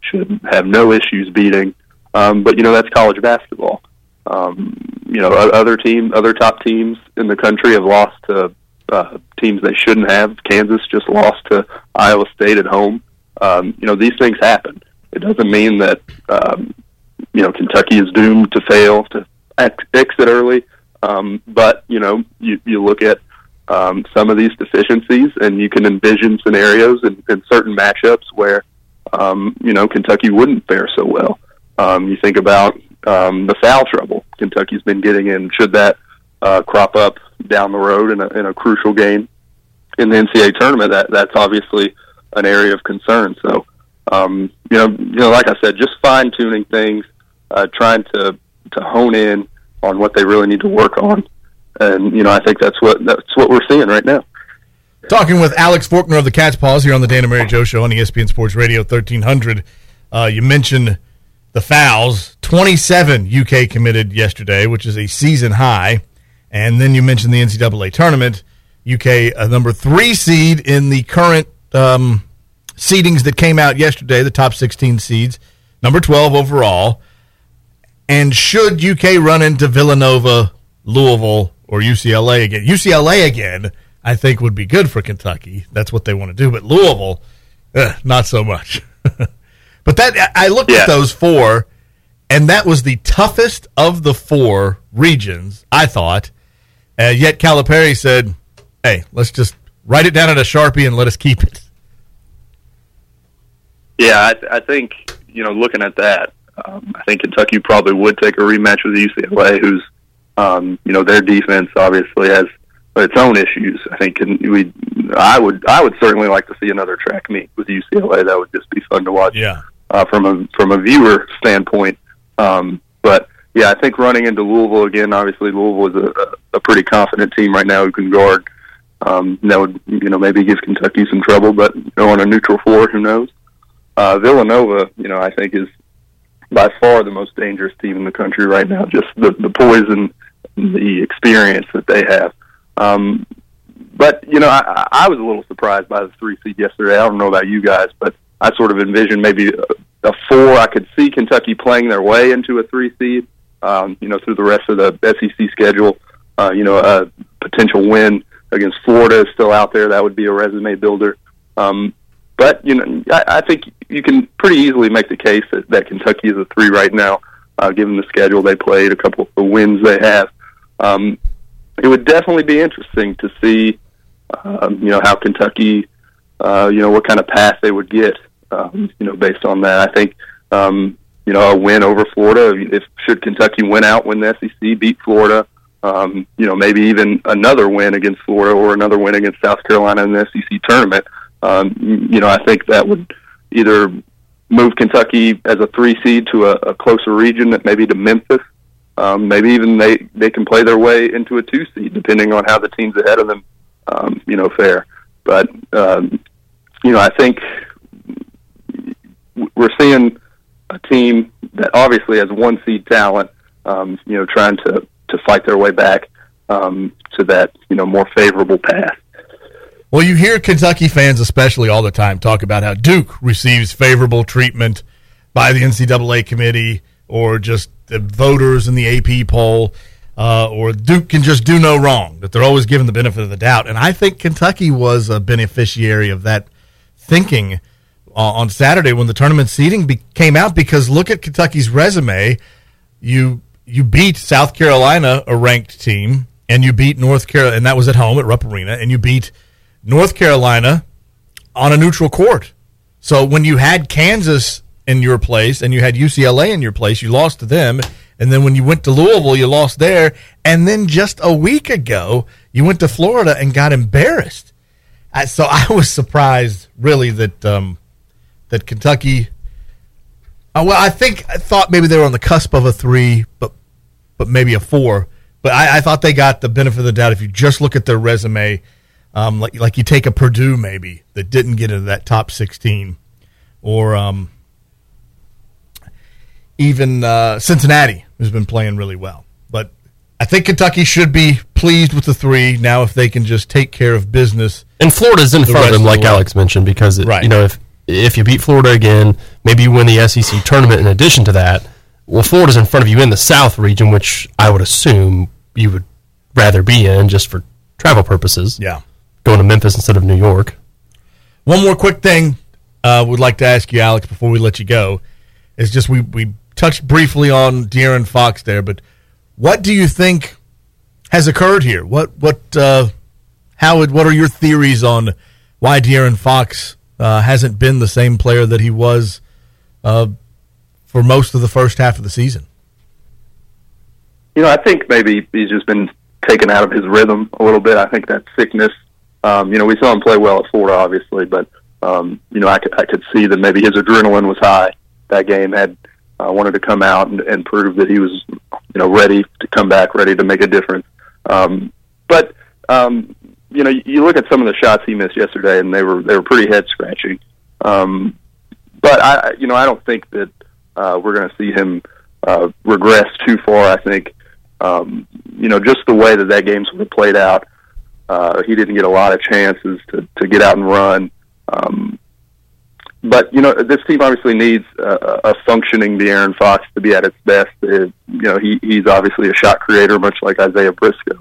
should have no issues beating. But that's college basketball. Other top teams in the country have lost to teams they shouldn't have. Kansas just lost to Iowa State at home. These things happen. It doesn't mean that Kentucky is doomed to fail, to exit early. But you look at some of these deficiencies, and you can envision scenarios in certain matchups where Kentucky wouldn't fare so well. You think about the foul trouble Kentucky's been getting in. Should that crop up down the road in a crucial game in the NCAA tournament, that's obviously an area of concern. So, like I said, just fine tuning things, trying to hone in on what they really need to work on, and I think that's what we're seeing right now. Talking with Alex Faulkner of the Cat's Paws here on the Dan and Mary Joe Show on ESPN Sports Radio 1300. You mentioned the fouls. 27 UK committed yesterday, which is a season high. And then you mentioned the NCAA tournament. UK, a number 3 seed in the current seedings that came out yesterday, the top 16 seeds, number 12 overall. And should UK run into Villanova, Louisville, or UCLA again? UCLA again, I think, would be good for Kentucky. That's what they want to do. But Louisville, not so much. But that I looked at those 4, and that was the toughest of the 4 regions, I thought. Yet Calipari said, hey, let's just write it down in a Sharpie and let us keep it. Yeah, I think, looking at that, I think Kentucky probably would take a rematch with UCLA, who's, their defense obviously has its own issues. I think I would certainly like to see another track meet with UCLA. That would just be fun to watch. Yeah. From a viewer standpoint. But yeah, I think running into Louisville again, obviously Louisville is a pretty confident team right now who can guard. That would, maybe give Kentucky some trouble, but on a neutral floor, who knows? Villanova, I think is by far the most dangerous team in the country right now. Just the poison, the experience that they have. But, I was a little surprised by the 3 seed yesterday. I don't know about you guys, but I sort of envisioned maybe a 4. I could see Kentucky playing their way into a 3 seed, through the rest of the SEC schedule. A potential win against Florida is still out there. That would be a resume builder. But, I think you can pretty easily make the case that Kentucky is a 3 right now, given the schedule they played, a couple of the wins they have. It would definitely be interesting to see, how Kentucky, what kind of path they would get, based on that. I think, a win over Florida, should Kentucky win the SEC, beat Florida, maybe even another win against Florida or another win against South Carolina in the SEC tournament, I think that would either move Kentucky as a 3 seed to a closer region, maybe to Memphis. Maybe even they can play their way into a 2 seed, depending on how the teams ahead of them, fare. But, I think we're seeing a team that obviously has 1 seed talent, trying to fight their way back to that, more favorable path. Well, you hear Kentucky fans especially all the time talk about how Duke receives favorable treatment by the NCAA committee or just the voters in the AP poll, or Duke can just do no wrong, that they're always given the benefit of the doubt. And I think Kentucky was a beneficiary of that thinking on Saturday when the tournament seeding came out, because look at Kentucky's resume. You beat South Carolina, a ranked team, and you beat North Carolina, and that was at home at Rupp Arena, and you beat North Carolina on a neutral court. So when you had Kansas in your place and you had UCLA in your place, you lost to them. And then when you went to Louisville, you lost there. And then just a week ago, you went to Florida and got embarrassed. So I was surprised, really, that that Kentucky. I thought maybe they were on the cusp of a 3, but maybe a 4. But I thought they got the benefit of the doubt if you just look at their resume. Like you take a Purdue maybe that didn't get into that top 16, or even Cincinnati, who's been playing really well. But I think Kentucky should be pleased with the 3 now if they can just take care of business. And Florida's in front of them, like Alex mentioned, because if you beat Florida again, maybe you win the SEC tournament in addition to that. Well, Florida's in front of you in the South region, which I would assume you would rather be in just for travel purposes. Yeah. Going to Memphis instead of New York. One more quick thing we'd like to ask you, Alex, before we let you go, is just we touched briefly on De'Aaron Fox there, but what do you think has occurred here? What are your theories on why De'Aaron Fox hasn't been the same player that he was for most of the first half of the season? I think maybe he's just been taken out of his rhythm a little bit. I think that sickness, we saw him play well at Florida, obviously, but, I could see that maybe his adrenaline was high. That game had wanted to come out and prove that he was, ready to come back, ready to make a difference. But you look at some of the shots he missed yesterday, and they were pretty head scratching. But I don't think that we're going to see him regress too far. I think just the way that game sort of played out, he didn't get a lot of chances to get out and run. But this team obviously needs a functioning De'Aaron Fox to be at its best. He's obviously a shot creator, much like Isaiah Briscoe.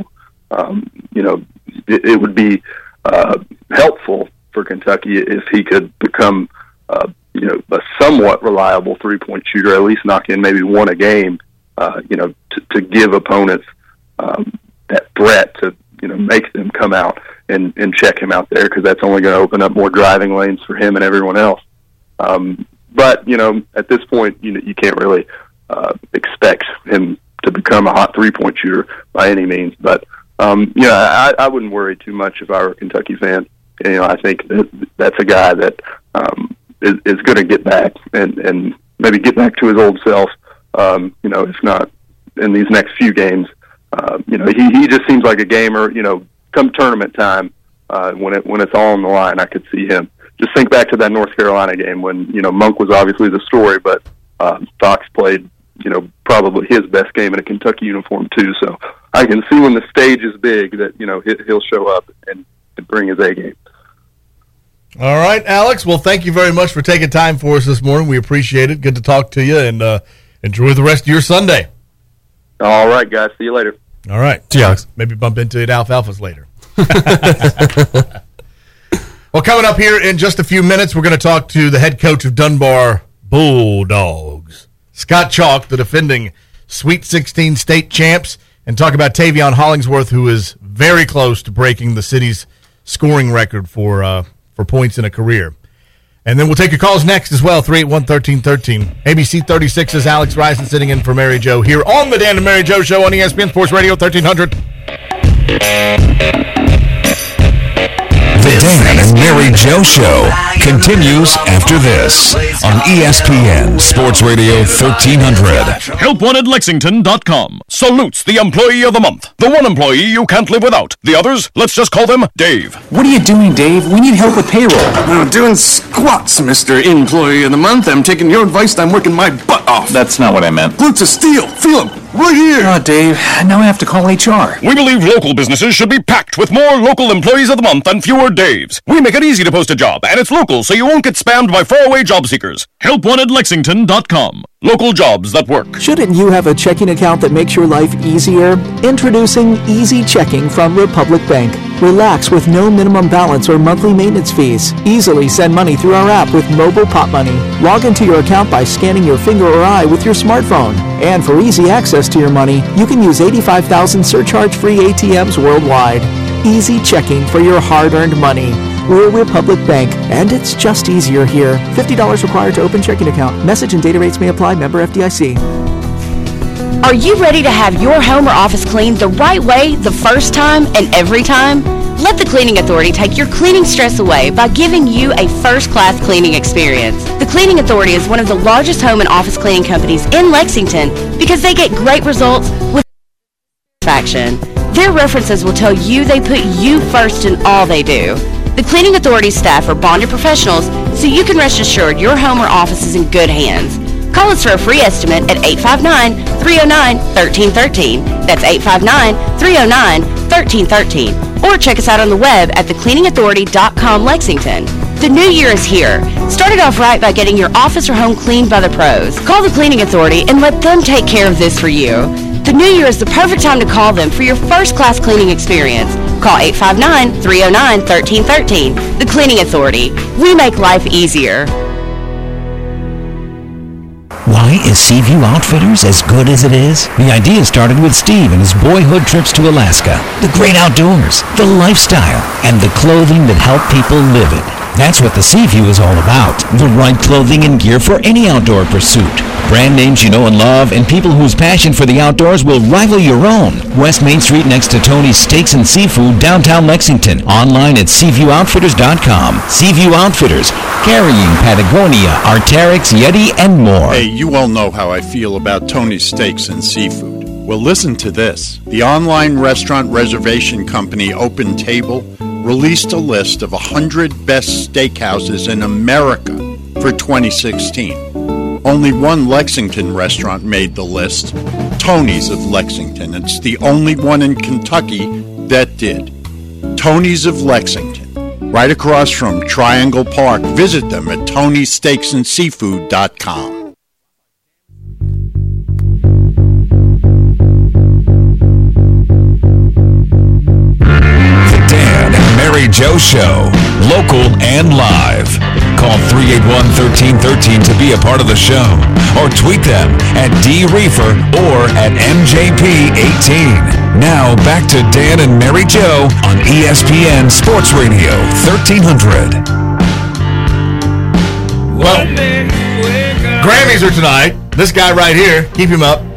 It would be helpful for Kentucky if he could become a somewhat reliable three-point shooter, at least knock in maybe one a game, to give opponents that threat to make them come out and check him out there, because that's only going to open up more driving lanes for him and everyone else. But at this point, you can't really expect him to become a hot three-point shooter by any means. But I wouldn't worry too much if I were a Kentucky fan. I think that's a guy that is going to get back and maybe get back to his old self. If not in these next few games. He just seems like a gamer. Come tournament time, when it's all on the line, I could see him. Just think back to that North Carolina game when Monk was obviously the story, but Fox played probably his best game in a Kentucky uniform too. So I can see when the stage is big that he'll show up and bring his A game. All right, Alex. Well, thank you very much for taking time for us this morning. We appreciate it. Good to talk to you, and enjoy the rest of your Sunday. All right, guys. See you later. All right. See you, Alex. Maybe bump into it at Alfalfa's later. Well, coming up here in just a few minutes, we're going to talk to the head coach of Dunbar Bulldogs, Scott Chalk, the defending Sweet 16 state champs, and talk about Tavion Hollingsworth, who is very close to breaking the city's scoring record for points in a career. And then we'll take your calls next as well, 381-1313. ABC 36's Alex Risen sitting in for Mary Jo here on the Dan and Mary Jo Show on ESPN Sports Radio 1300. The Dan and Mary Jo Show continues after this on ESPN Sports Radio 1300. HelpWantedLexington.com salutes the employee of the month. The one employee you can't live without. The others, let's just call them Dave. What are you doing, Dave? We need help with payroll. I'm doing squats, Mr. Employee of the Month. I'm taking your advice and I'm working my butt off. That's not what I meant. Glutes of steel. Feel them. Right here. Oh, Dave, now I have to call HR. We believe local businesses should be packed with more local employees of the month and fewer Daves. We make it easy to post a job, and it's local, so you won't get spammed by faraway job seekers. HelpWantedLexington.com. Local jobs that work. Shouldn't you have a checking account that makes your life easier? Introducing Easy Checking from Republic Bank. Relax with no minimum balance or monthly maintenance fees. Easily send money through our app with Mobile Pop Money. Log into your account by scanning your finger or eye with your smartphone. And for easy access to your money, you can use 85,000 surcharge-free ATMs worldwide. Easy checking for your hard-earned money. We're Republic Bank, and it's just easier here. $50 required to open checking account. Message and data rates may apply. Member FDIC. Are you ready to have your home or office cleaned the right way the first time and every time? Let the Cleaning Authority take your cleaning stress away by giving you a first-class cleaning experience. The Cleaning Authority is one of the largest home and office cleaning companies in Lexington because they get great results with satisfaction. Their references will tell you they put you first in all they do. The Cleaning Authority staff are bonded professionals, so you can rest assured your home or office is in good hands. Call us for a free estimate at 859-309-1313. That's 859-309-1313. Or check us out on the web at thecleaningauthority.com Lexington. The new year is here. Start it off right by getting your office or home cleaned by the pros. Call the Cleaning Authority and let them take care of this for you. The new year is the perfect time to call them for your first-class cleaning experience. Call 859-309-1313. The Cleaning Authority. We make life easier. Why is Seaview Outfitters as good as it is? The idea started with Steve and his boyhood trips to Alaska. The great outdoors, the lifestyle, and the clothing that help people live it. That's what the Seaview is all about. The right clothing and gear for any outdoor pursuit. Brand names you know and love, and people whose passion for the outdoors will rival your own. West Main Street next to Tony's Steaks and Seafood, downtown Lexington. Online at SeaviewOutfitters.com. Seaview Outfitters, carrying Patagonia, Arc'teryx, Yeti, and more. Hey, you all know how I feel about Tony's Steaks and Seafood. Well, listen to this. The online restaurant reservation company Open Table released a list of 100 best steakhouses in America for 2016. Only one Lexington restaurant made the list, Tony's of Lexington. It's the only one in Kentucky that did. Tony's of Lexington, right across from Triangle Park. Visit them at TonySteaksandSeafood.com. Mary Jo Show, local and live. Call 381-1313 to be a part of the show, or tweet them at DReefer or at MJP18. Now back to Dan and Mary Jo on ESPN Sports Radio 1300. Well, Grammys are tonight. This guy right here, keep him up.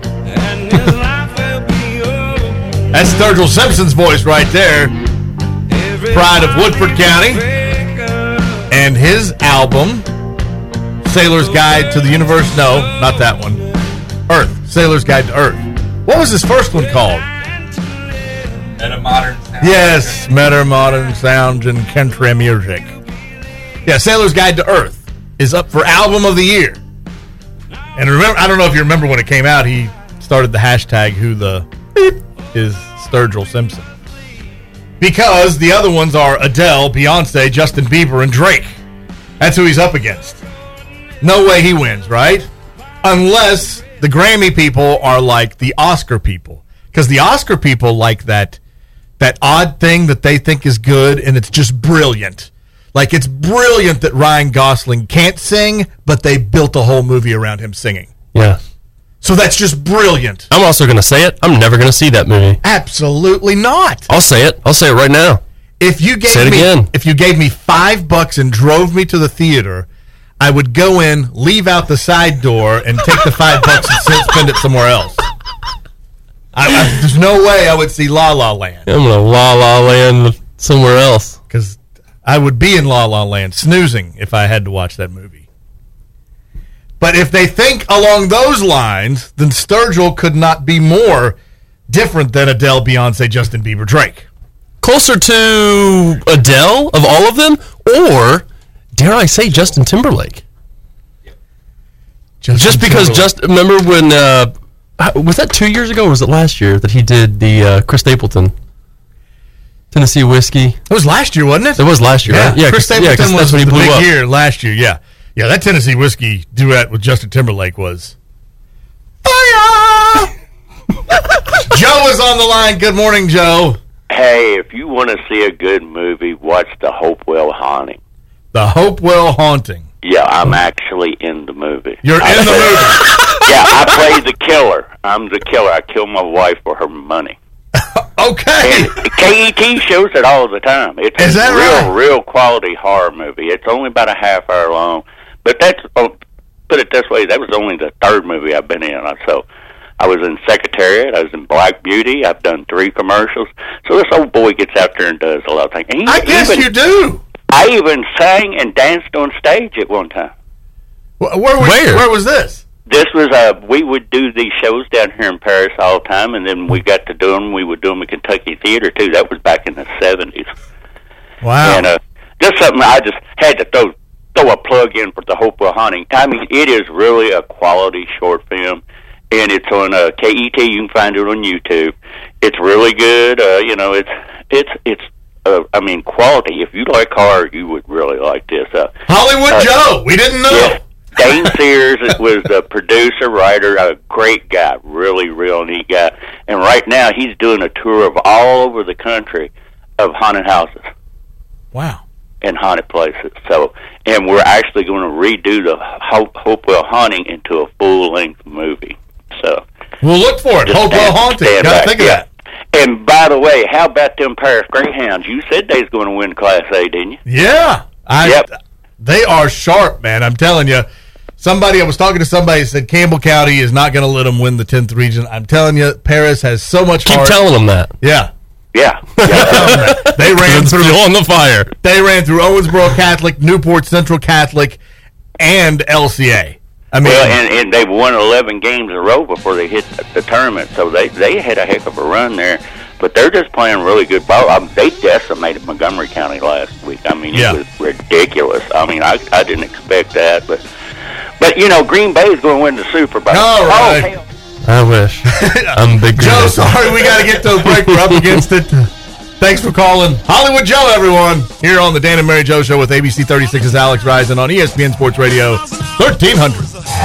That's Sturgill Simpson's voice right there. Pride of Woodford County, and his album Sailor's Guide to the Universe. No, not that one. Earth. Sailor's Guide to Earth. What was his first one called? Meta-modern sound. Yes, Meta-modern sounds and country music. Yeah, Sailor's Guide to Earth is up for Album of the Year. And remember, I don't know if you remember when it came out, he started the hashtag who the beep is Sturgill Simpson. Because the other ones are Adele, Beyonce, Justin Bieber, and Drake. That's who he's up against. No way he wins, right? Unless the Grammy people are like the Oscar people. Because the Oscar people like that odd thing that they think is good, and it's just brilliant. Like, it's brilliant that Ryan Gosling can't sing, but they built a whole movie around him singing. Yeah. So that's just brilliant. I'm also going to say it. I'm never going to see that movie. Absolutely not. I'll say it. I'll say it right now. If you gave say it again. If you gave me $5 and drove me to the theater, I would go in, leave out the side door, and take the $5 and spend it somewhere else. There's no way I would see La La Land. I'm going to La La Land somewhere else. Because I would be in La La Land snoozing if I had to watch that movie. But if they think along those lines, then Sturgill could not be more different than Adele, Beyonce, Justin Bieber, Drake. Closer to Adele of all of them, or dare I say Justin Timberlake? Just because remember when was that 2 years ago or was it last year that he did the Chris Stapleton Tennessee Whiskey? It was last year, wasn't it? It was last year, right? Yeah, Chris Stapleton was when he the blew big up. year last year, yeah. Yeah, that Tennessee Whiskey duet with Justin Timberlake was fire! Joe is on the line. Good morning, Joe. Hey, if you want to see a good movie, watch The Hopewell Haunting. The Hopewell Haunting. Yeah, I'm actually in the movie. You're in the movie? Yeah, I play the killer. I'm the killer. I kill my wife for her money. Okay. And KET shows it all the time. It's Is that right? real quality horror movie. It's only about a half hour long. But that's, put it this way, that was only the third movie I've been in. So I was in Secretariat, I was in Black Beauty, I've done 3 commercials. So this old boy gets out there and does a lot of things. I guess you do. I even sang and danced on stage at one time. Where was this? This was, we would do these shows down here in Paris all the time, and then we got to do them. We would do them at Kentucky Theater, too. That was back in the 70s. Wow. And just something I just had to throw a plug in for The Hopewell Haunting. I mean, it is really a quality short film, and it's on KET. You can find it on YouTube. It's really good. You know, it's quality. If you like cars, you would really like this. Hollywood Joe, we didn't know. Yeah. Dane Sears was the producer, writer, a great guy, really, real neat guy. And right now, he's doing a tour of all over the country of haunted houses. Wow. And haunted places. So, and we're actually going to redo the Hopewell Haunting into a full-length movie. So we'll look for it. Hopewell Haunting. Gotta think of that. And by the way, how about them Paris Greyhounds? You said they was going to win Class A, didn't you? Yeah. They are sharp, man. I'm telling you. I was talking to somebody who said Campbell County is not going to let them win the 10th region. I'm telling you, Paris has so much heart. Keep telling them that. Yeah. They ran through on the fire. They ran through Owensboro Catholic, Newport Central Catholic, and LCA. I mean, and they've won 11 games in a row before they hit the tournament, so they had a heck of a run there. But they're just playing really good ball. They decimated Montgomery County last week. I mean, it was ridiculous. I mean, I didn't expect that, but Green Bay is going to win the Super Bowl. All right. Hell. I wish. I'm a big Joe, sorry, we got to get to the break. We're up against it. Thanks for calling. Hollywood Joe, everyone, here on the Dan and Mary Joe Show with ABC 36's Alex Risen on ESPN Sports Radio 1300.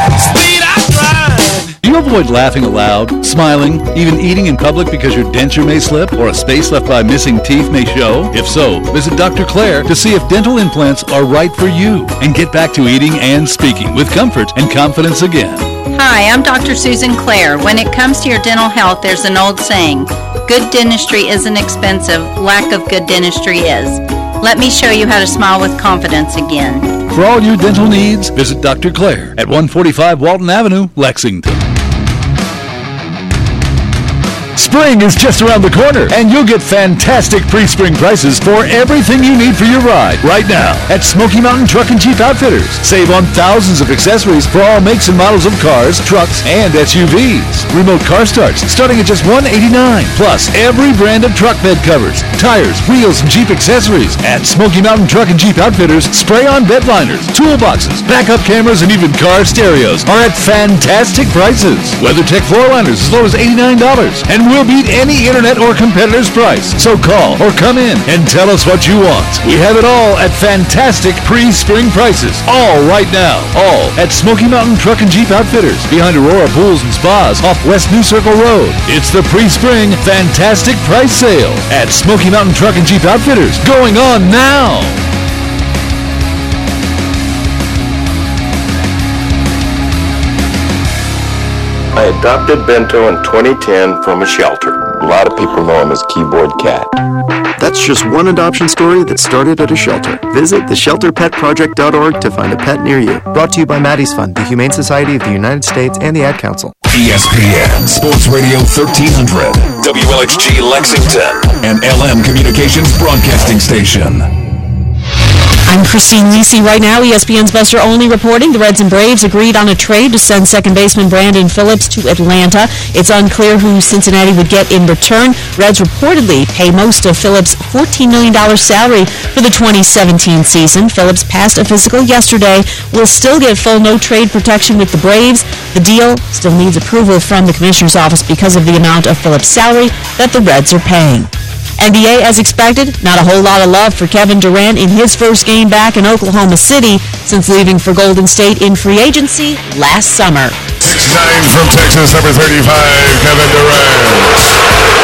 Do you avoid laughing aloud, smiling, even eating in public because your denture may slip or a space left by missing teeth may show? If so, visit Dr. Claire to see if dental implants are right for you and get back to eating and speaking with comfort and confidence again. Hi, I'm Dr. Susan Clare. When it comes to your dental health, there's an old saying, good dentistry isn't expensive, lack of good dentistry is. Let me show you how to smile with confidence again. For all your dental needs, visit Dr. Clare at 145 Walton Avenue, Lexington. Spring is just around the corner, and you'll get fantastic pre-spring prices for everything you need for your ride right now at Smoky Mountain Truck and Jeep Outfitters. Save on thousands of accessories for all makes and models of cars, trucks, and SUVs. Remote car starts starting at just $189. Plus, every brand of truck bed covers, tires, wheels, and Jeep accessories. At Smoky Mountain Truck and Jeep Outfitters, spray-on bed liners, toolboxes, backup cameras, and even car stereos are at fantastic prices. WeatherTech floor liners as low as $89. And we'll beat any internet or competitor's price. So call or come in and tell us what you want. We have it all at fantastic pre-spring prices. All right now. All at Smoky Mountain Truck and Jeep Outfitters behind Aurora Pools and Spas off West New Circle Road. It's the pre-spring fantastic price sale at Smoky Mountain Truck and Jeep Outfitters. Going on now. I adopted Bento in 2010 from a shelter. A lot of people know him as Keyboard Cat. That's just one adoption story that started at a shelter. Visit theshelterpetproject.org to find a pet near you. Brought to you by Maddie's Fund, the Humane Society of the United States, and the Ad Council. ESPN Sports Radio 1300, WLXG Lexington, and LM Communications Broadcasting Station. I'm Christine Lisi. Right now, ESPN's Buster Olney reporting the Reds and Braves agreed on a trade to send second baseman Brandon Phillips to Atlanta. It's unclear who Cincinnati would get in return. Reds reportedly pay most of Phillips' $14 million salary for the 2017 season. Phillips passed a physical yesterday, will still get full no-trade protection with the Braves. The deal still needs approval from the commissioner's office because of the amount of Phillips' salary that the Reds are paying. NBA, as expected, not a whole lot of love for Kevin Durant in his first game back in Oklahoma City since leaving for Golden State in free agency last summer. 6'9" from Texas, number 35, Kevin Durant.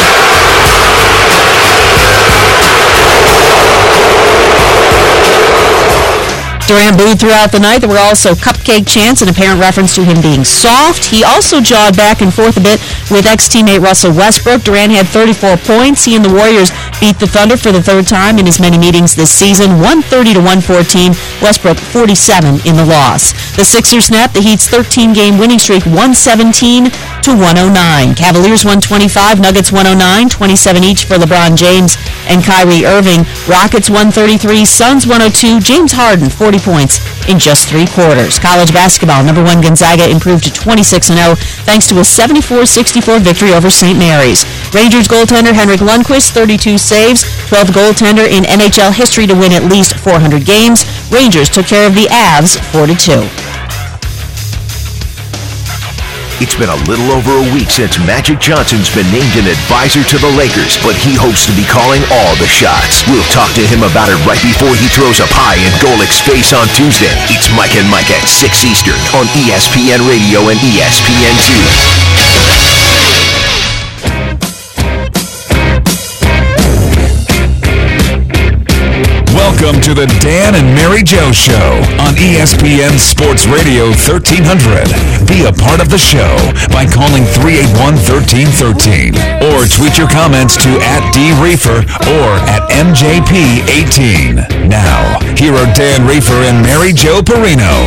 Durant booed throughout the night. There were also cupcake chants, an apparent reference to him being soft. He also jogged back and forth a bit with ex-teammate Russell Westbrook. Durant had 34 points. He and the Warriors beat the Thunder for the third time in as many meetings this season, 130-114. Westbrook 47 in the loss. The Sixers snapped the Heat's 13-game winning streak, 117-109. Cavaliers 125, Nuggets 109, 27 each for LeBron James and Kyrie Irving. Rockets 133, Suns 102, James Harden 40 points in just 3 quarters. College basketball, number 1 Gonzaga improved to 26-0 thanks to a 74-64 victory over St. Mary's. Rangers goaltender Henrik Lundqvist, 32 saves, 12th goaltender in NHL history to win at least 400 games. Rangers took care of the Avs 4-2. It's been a little over a week since Magic Johnson's been named an advisor to the Lakers, but he hopes to be calling all the shots. We'll talk to him about it right before he throws a pie in Golic's face on Tuesday. It's Mike and Mike at 6 Eastern on ESPN Radio and ESPN2. Welcome to the Dan and Mary Jo Show on ESPN Sports Radio 1300. Be a part of the show by calling 381-1313 or tweet your comments to @DReefer or @MJP18. Now, here are Dan Reefer and Mary Jo Perino.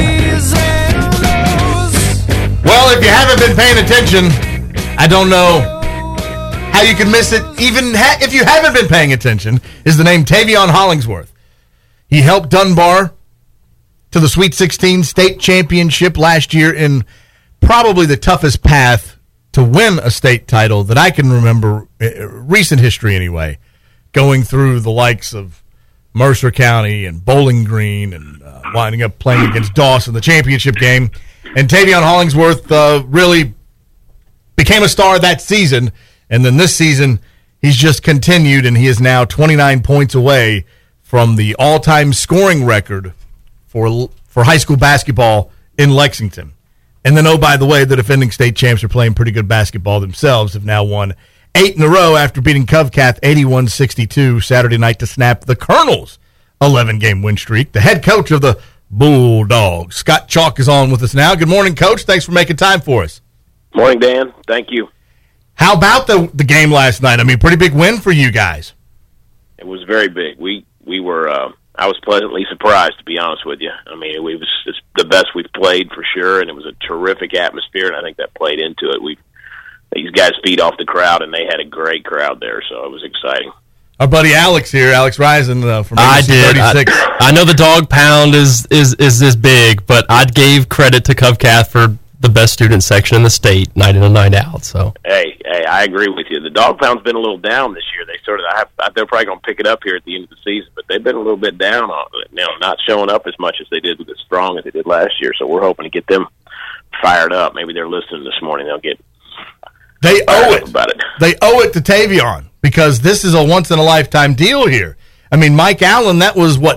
Well, if you haven't been paying attention, I don't know how you can miss it. Even if you haven't been paying attention, is the name Tavion Hollingsworth. He helped Dunbar to the Sweet 16 state championship last year in probably the toughest path to win a state title that I can remember, recent history anyway, going through the likes of Mercer County and Bowling Green and winding up playing against Dawson in the championship game. And Tavion Hollingsworth really became a star that season. And then this season, he's just continued, and he is now 29 points away from the all-time scoring record for high school basketball in Lexington. And then, oh, by the way, the defending state champs are playing pretty good basketball themselves, have now won 8 in a row after beating Covcath 81-62 Saturday night to snap the Colonels' 11-game win streak. The head coach of the Bulldogs, Scott Chalk, is on with us now. Good morning, Coach. Thanks for making time for us. Morning, Dan. Thank you. How about the game last night? I mean, pretty big win for you guys. It was very big. We were. I was pleasantly surprised, to be honest with you. I mean, it's the best we've played for sure, and it was a terrific atmosphere, and I think that played into it. These guys feed off the crowd, and they had a great crowd there, so it was exciting. Our buddy Alex here, Alex Risen from ABC 36. I know the dog pound is this big, but I gave credit to Covcath for the best student section in the state, night in and night out. So hey, I agree with you. The dog pound's been a little down this year. They're probably going to pick it up here at the end of the season, but they've been a little bit down on it now, not showing up as much as they did, as strong as they did last year. So we're hoping to get them fired up. Maybe they're listening this morning. They'll get. They owe it. They owe it to Tavion because this is a once in a lifetime deal here. I mean, Mike Allen, that was what,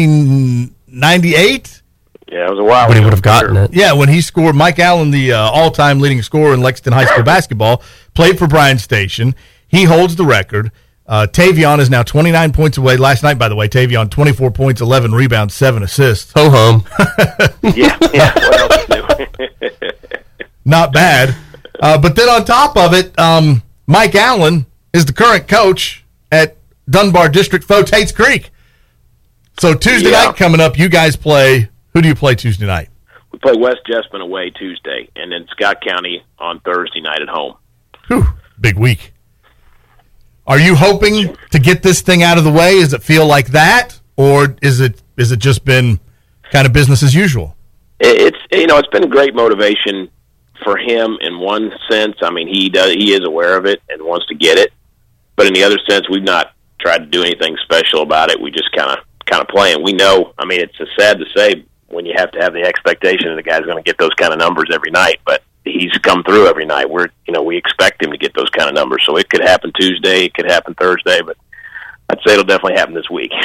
1998. Yeah, it was a while when he would have gotten it. Yeah, when he scored. Mike Allen, the all-time leading scorer in Lexington High School basketball, played for Bryan Station. He holds the record. Tavion is now 29 points away. Last night, by the way, Tavion, 24 points, 11 rebounds, 7 assists. Ho-hum. Yeah. What else to do? Not bad. But then on top of it, Mike Allen is the current coach at Dunbar District foe Tates Creek. So Tuesday night coming up, you guys play. Who do you play Tuesday night? We play West Jessamine away Tuesday, and then Scott County on Thursday night at home. Whew, big week. Are you hoping to get this thing out of the way? Does it feel like that, or is it just been kind of business as usual? It's been a great motivation for him in one sense. I mean, he is aware of it and wants to get it, but in the other sense, we've not tried to do anything special about it. We just kind of playing. We know. I mean, it's sad to say when you have to have the expectation that the guy's going to get those kind of numbers every night, but he's come through every night. We expect him to get those kind of numbers. So it could happen Tuesday, it could happen Thursday, but I'd say it'll definitely happen this week.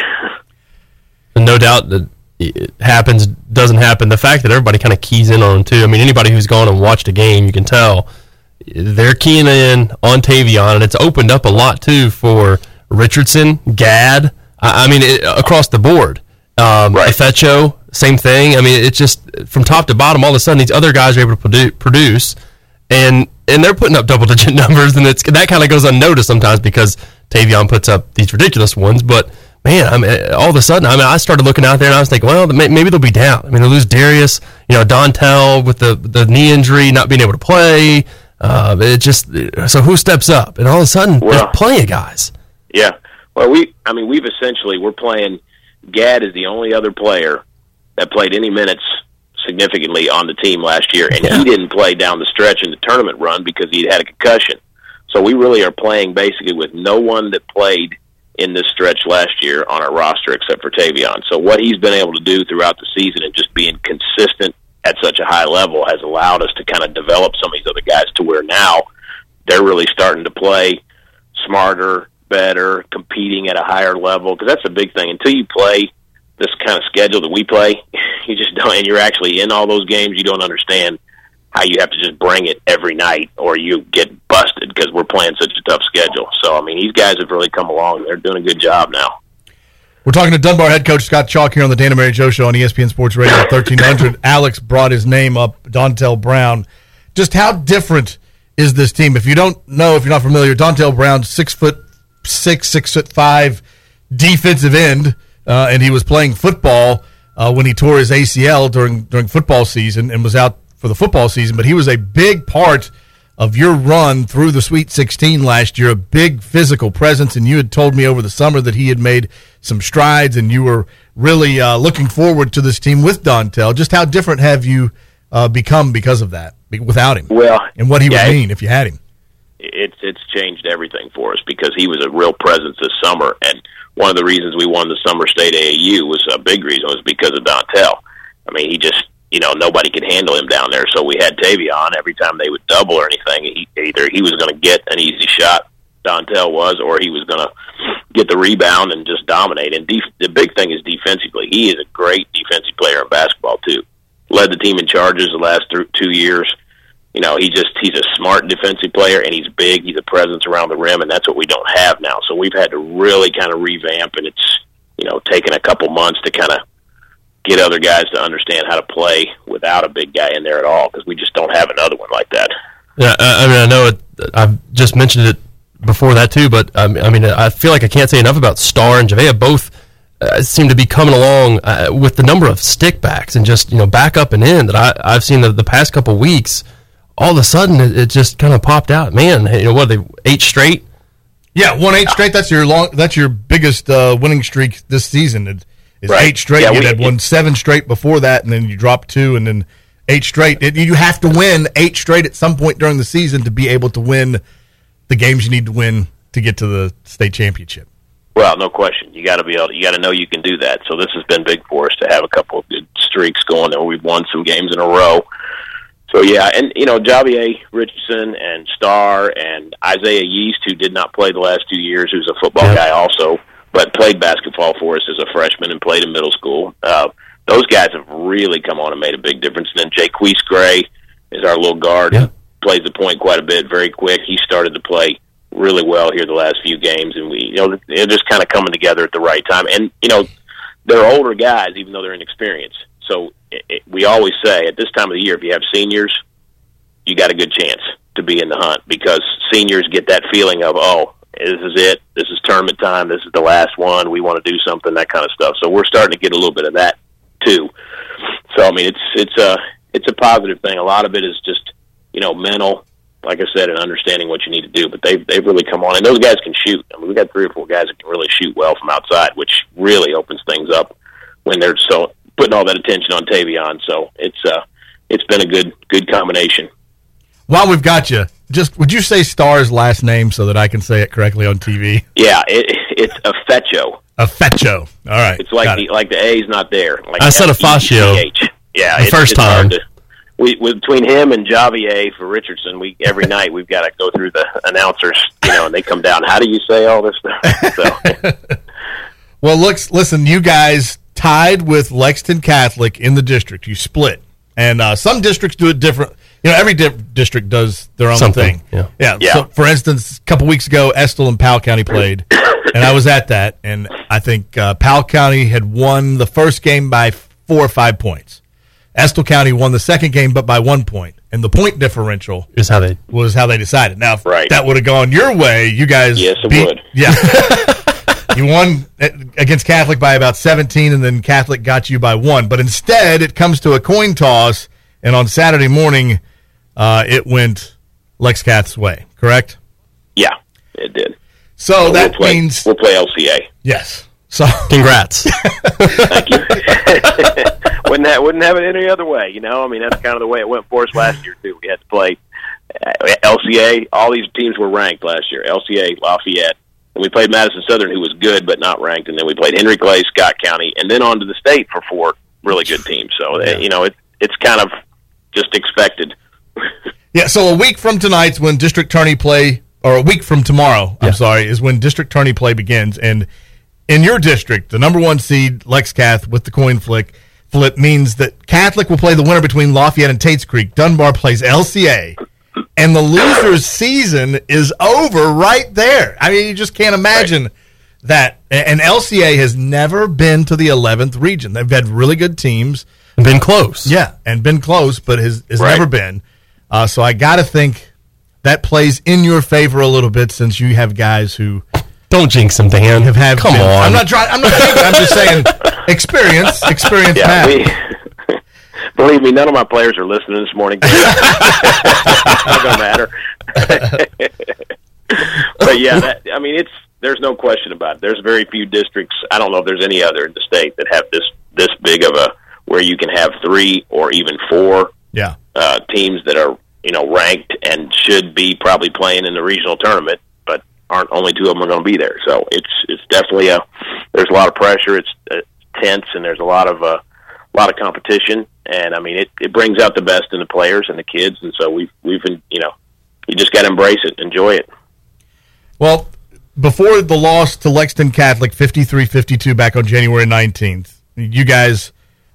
No doubt that it happens, doesn't happen. The fact that everybody kind of keys in on him too. I mean, anybody who's gone and watched a game, you can tell they're keying in on Tavion, and it's opened up a lot too for Richardson, Gadd. I mean, across the board. Right. Fecho, same thing. I mean, it's just from top to bottom, all of a sudden these other guys are able to produce, and they're putting up double-digit numbers, and that kind of goes unnoticed sometimes because Tavion puts up these ridiculous ones. But, man, I mean, all of a sudden, I started looking out there, and I was thinking, well, maybe they'll be down. I mean, they'll lose Darius, Dontel with the knee injury, not being able to play. So who steps up? And all of a sudden, there's plenty of guys. Yeah. Well, we're playing. Gadd is the only other player that played any minutes significantly on the team last year, and he didn't play down the stretch in the tournament run because he'd had a concussion. So we really are playing basically with no one that played in this stretch last year on our roster except for Tavion. So what he's been able to do throughout the season and just being consistent at such a high level has allowed us to kind of develop some of these other guys to where now they're really starting to play smarter, better, competing at a higher level, because that's a big thing. Until you play this kind of schedule that we play, you just don't, and you're actually in all those games, you don't understand how you have to just bring it every night or you get busted because we're playing such a tough schedule. So, I mean, these guys have really come along. They're doing a good job now. We're talking to Dunbar head coach Scott Chalk here on the Dan and Mary Jo Show on ESPN Sports Radio 1300. Alex brought his name up, Dontel Brown. Just how different is this team? If you don't know, if you're not familiar, Dontel Brown, 6'6", 6'5" defensive end, and he was playing football when he tore his ACL during football season and was out for the football season. But he was a big part of your run through the Sweet 16 last year, a big physical presence, and you had told me over the summer that he had made some strides, and you were really looking forward to this team with Dontel. Just how different have you become because of that, without him? Well, and what he would mean if you had him? It's changed everything for us because he was a real presence this summer, and one of the reasons we won the Summer State AAU was a big reason was because of Dontel. I mean, he just, nobody could handle him down there, so we had Tavion. Every time they would double or anything, either he was going to get an easy shot, Dontel was, or he was going to get the rebound and just dominate. And the big thing is defensively. He is a great defensive player in basketball, too. Led the team in charges the last 2 years. He's a smart defensive player, and he's big. He's a presence around the rim, and that's what we don't have now. So we've had to really kind of revamp, and it's, taken a couple months to kind of get other guys to understand how to play without a big guy in there at all, because we just don't have another one like that. Yeah, I know I've just mentioned it before that too, but I feel like I can't say enough about Starr and Javea. Both seem to be coming along with the number of stickbacks and just back up and in that I've seen the past couple weeks. All of a sudden, it just kind of popped out. Man, what are they, 8 straight? Yeah, 8 straight. That's your biggest winning streak this season. It's right. 8 straight. Yeah, you had won 7 straight before that, and then you dropped 2, and then 8 straight. You have to win 8 straight at some point during the season to be able to win the games you need to win to get to the state championship. Well, no question. You got to know you can do that. So this has been big for us to have a couple of good streaks going, and we've won some games in a row. So, yeah, and, Javier Richardson and Starr and Isaiah Yeast, who did not play the last 2 years, who's a football guy also, but played basketball for us as a freshman and played in middle school. Those guys have really come on and made a big difference. And then Jaquise Gray is our little guard who plays the point quite a bit, very quick. He started to play really well here the last few games, and they're just kind of coming together at the right time. And, they're older guys, even though they're inexperienced. So we always say at this time of the year, if you have seniors, you got a good chance to be in the hunt, because seniors get that feeling of, this is it. This is tournament time. This is the last one. We want to do something, that kind of stuff. So we're starting to get a little bit of that too. So I mean, it's a positive thing. A lot of it is just mental, like I said, and understanding what you need to do. But they've really come on, and those guys can shoot. I mean, we've got 3 or 4 guys that can really shoot well from outside, which really opens things up when they're putting all that attention on Tavion. So it's been a good combination. While we've got you, would you say Starr's last name so that I can say it correctly on TV? Yeah, it's Afecho. Afecho. All right. It's like the A's not there. Like I said Afascio. Yeah, the first time. Between him and Javier for Richardson, every night we've got to go through the announcers, and they come down. How do you say all this stuff? So. Well, listen, you guys tied with Lexington Catholic in the district. You split, and some districts do it different. Every district does their own thing. Yeah. So, for instance, a couple weeks ago, Estill and Powell County played, and I was at that, and I think Powell County had won the first game by 4 or 5 points. Estill County won the second game, but by 1 point, and the point differential was how they decided. Now, if that would have gone your way, you guys would. Yeah. You won against Catholic by about 17, and then Catholic got you by 1. But instead, it comes to a coin toss, and on Saturday morning, it went Lex Cath's way, correct? Yeah, it did. So that means... We'll play LCA. Yes. So congrats. Thank you. Wouldn't have it any other way, I mean, that's kind of the way it went for us last year, too. We had to play LCA. All these teams were ranked last year. LCA, Lafayette. And we played Madison Southern, who was good but not ranked, and then we played Henry Clay, Scott County, and then on to the state for 4 really good teams. So, it's kind of just expected. Yeah, so a week from tonight's when district tourney play, or a week from tomorrow, I'm sorry, is when district tourney play begins. And in your district, the number 1 seed, Lex Cath, with the coin flip means that Catholic will play the winner between Lafayette and Tates Creek. Dunbar plays LCA. And the loser's season is over right there. I mean, you just can't imagine that. And LCA has never been to the 11th region. They've had really good teams. Been close. Yeah, and been close, but has never been. So I got to think that plays in your favor a little bit since you have guys who... Don't jinx them, Dan. Come on. I'm not trying. I'm not thinking. I'm just saying experience. Yeah, believe me, none of my players are listening this morning. Not gonna matter. But yeah, there's no question about it. There's very few districts. I don't know if there's any other in the state that have this big of a where you can have 3 or even 4 teams that are ranked and should be probably playing in the regional tournament, but aren't. Only 2 of them are going to be there. So it's definitely there's a lot of pressure. It's tense, and there's a lot of competition. And I mean, it brings out the best in the players and the kids. And so we've you just got to embrace it, enjoy it. Well, before the loss to Lexington Catholic 53-52 back on January 19th, you guys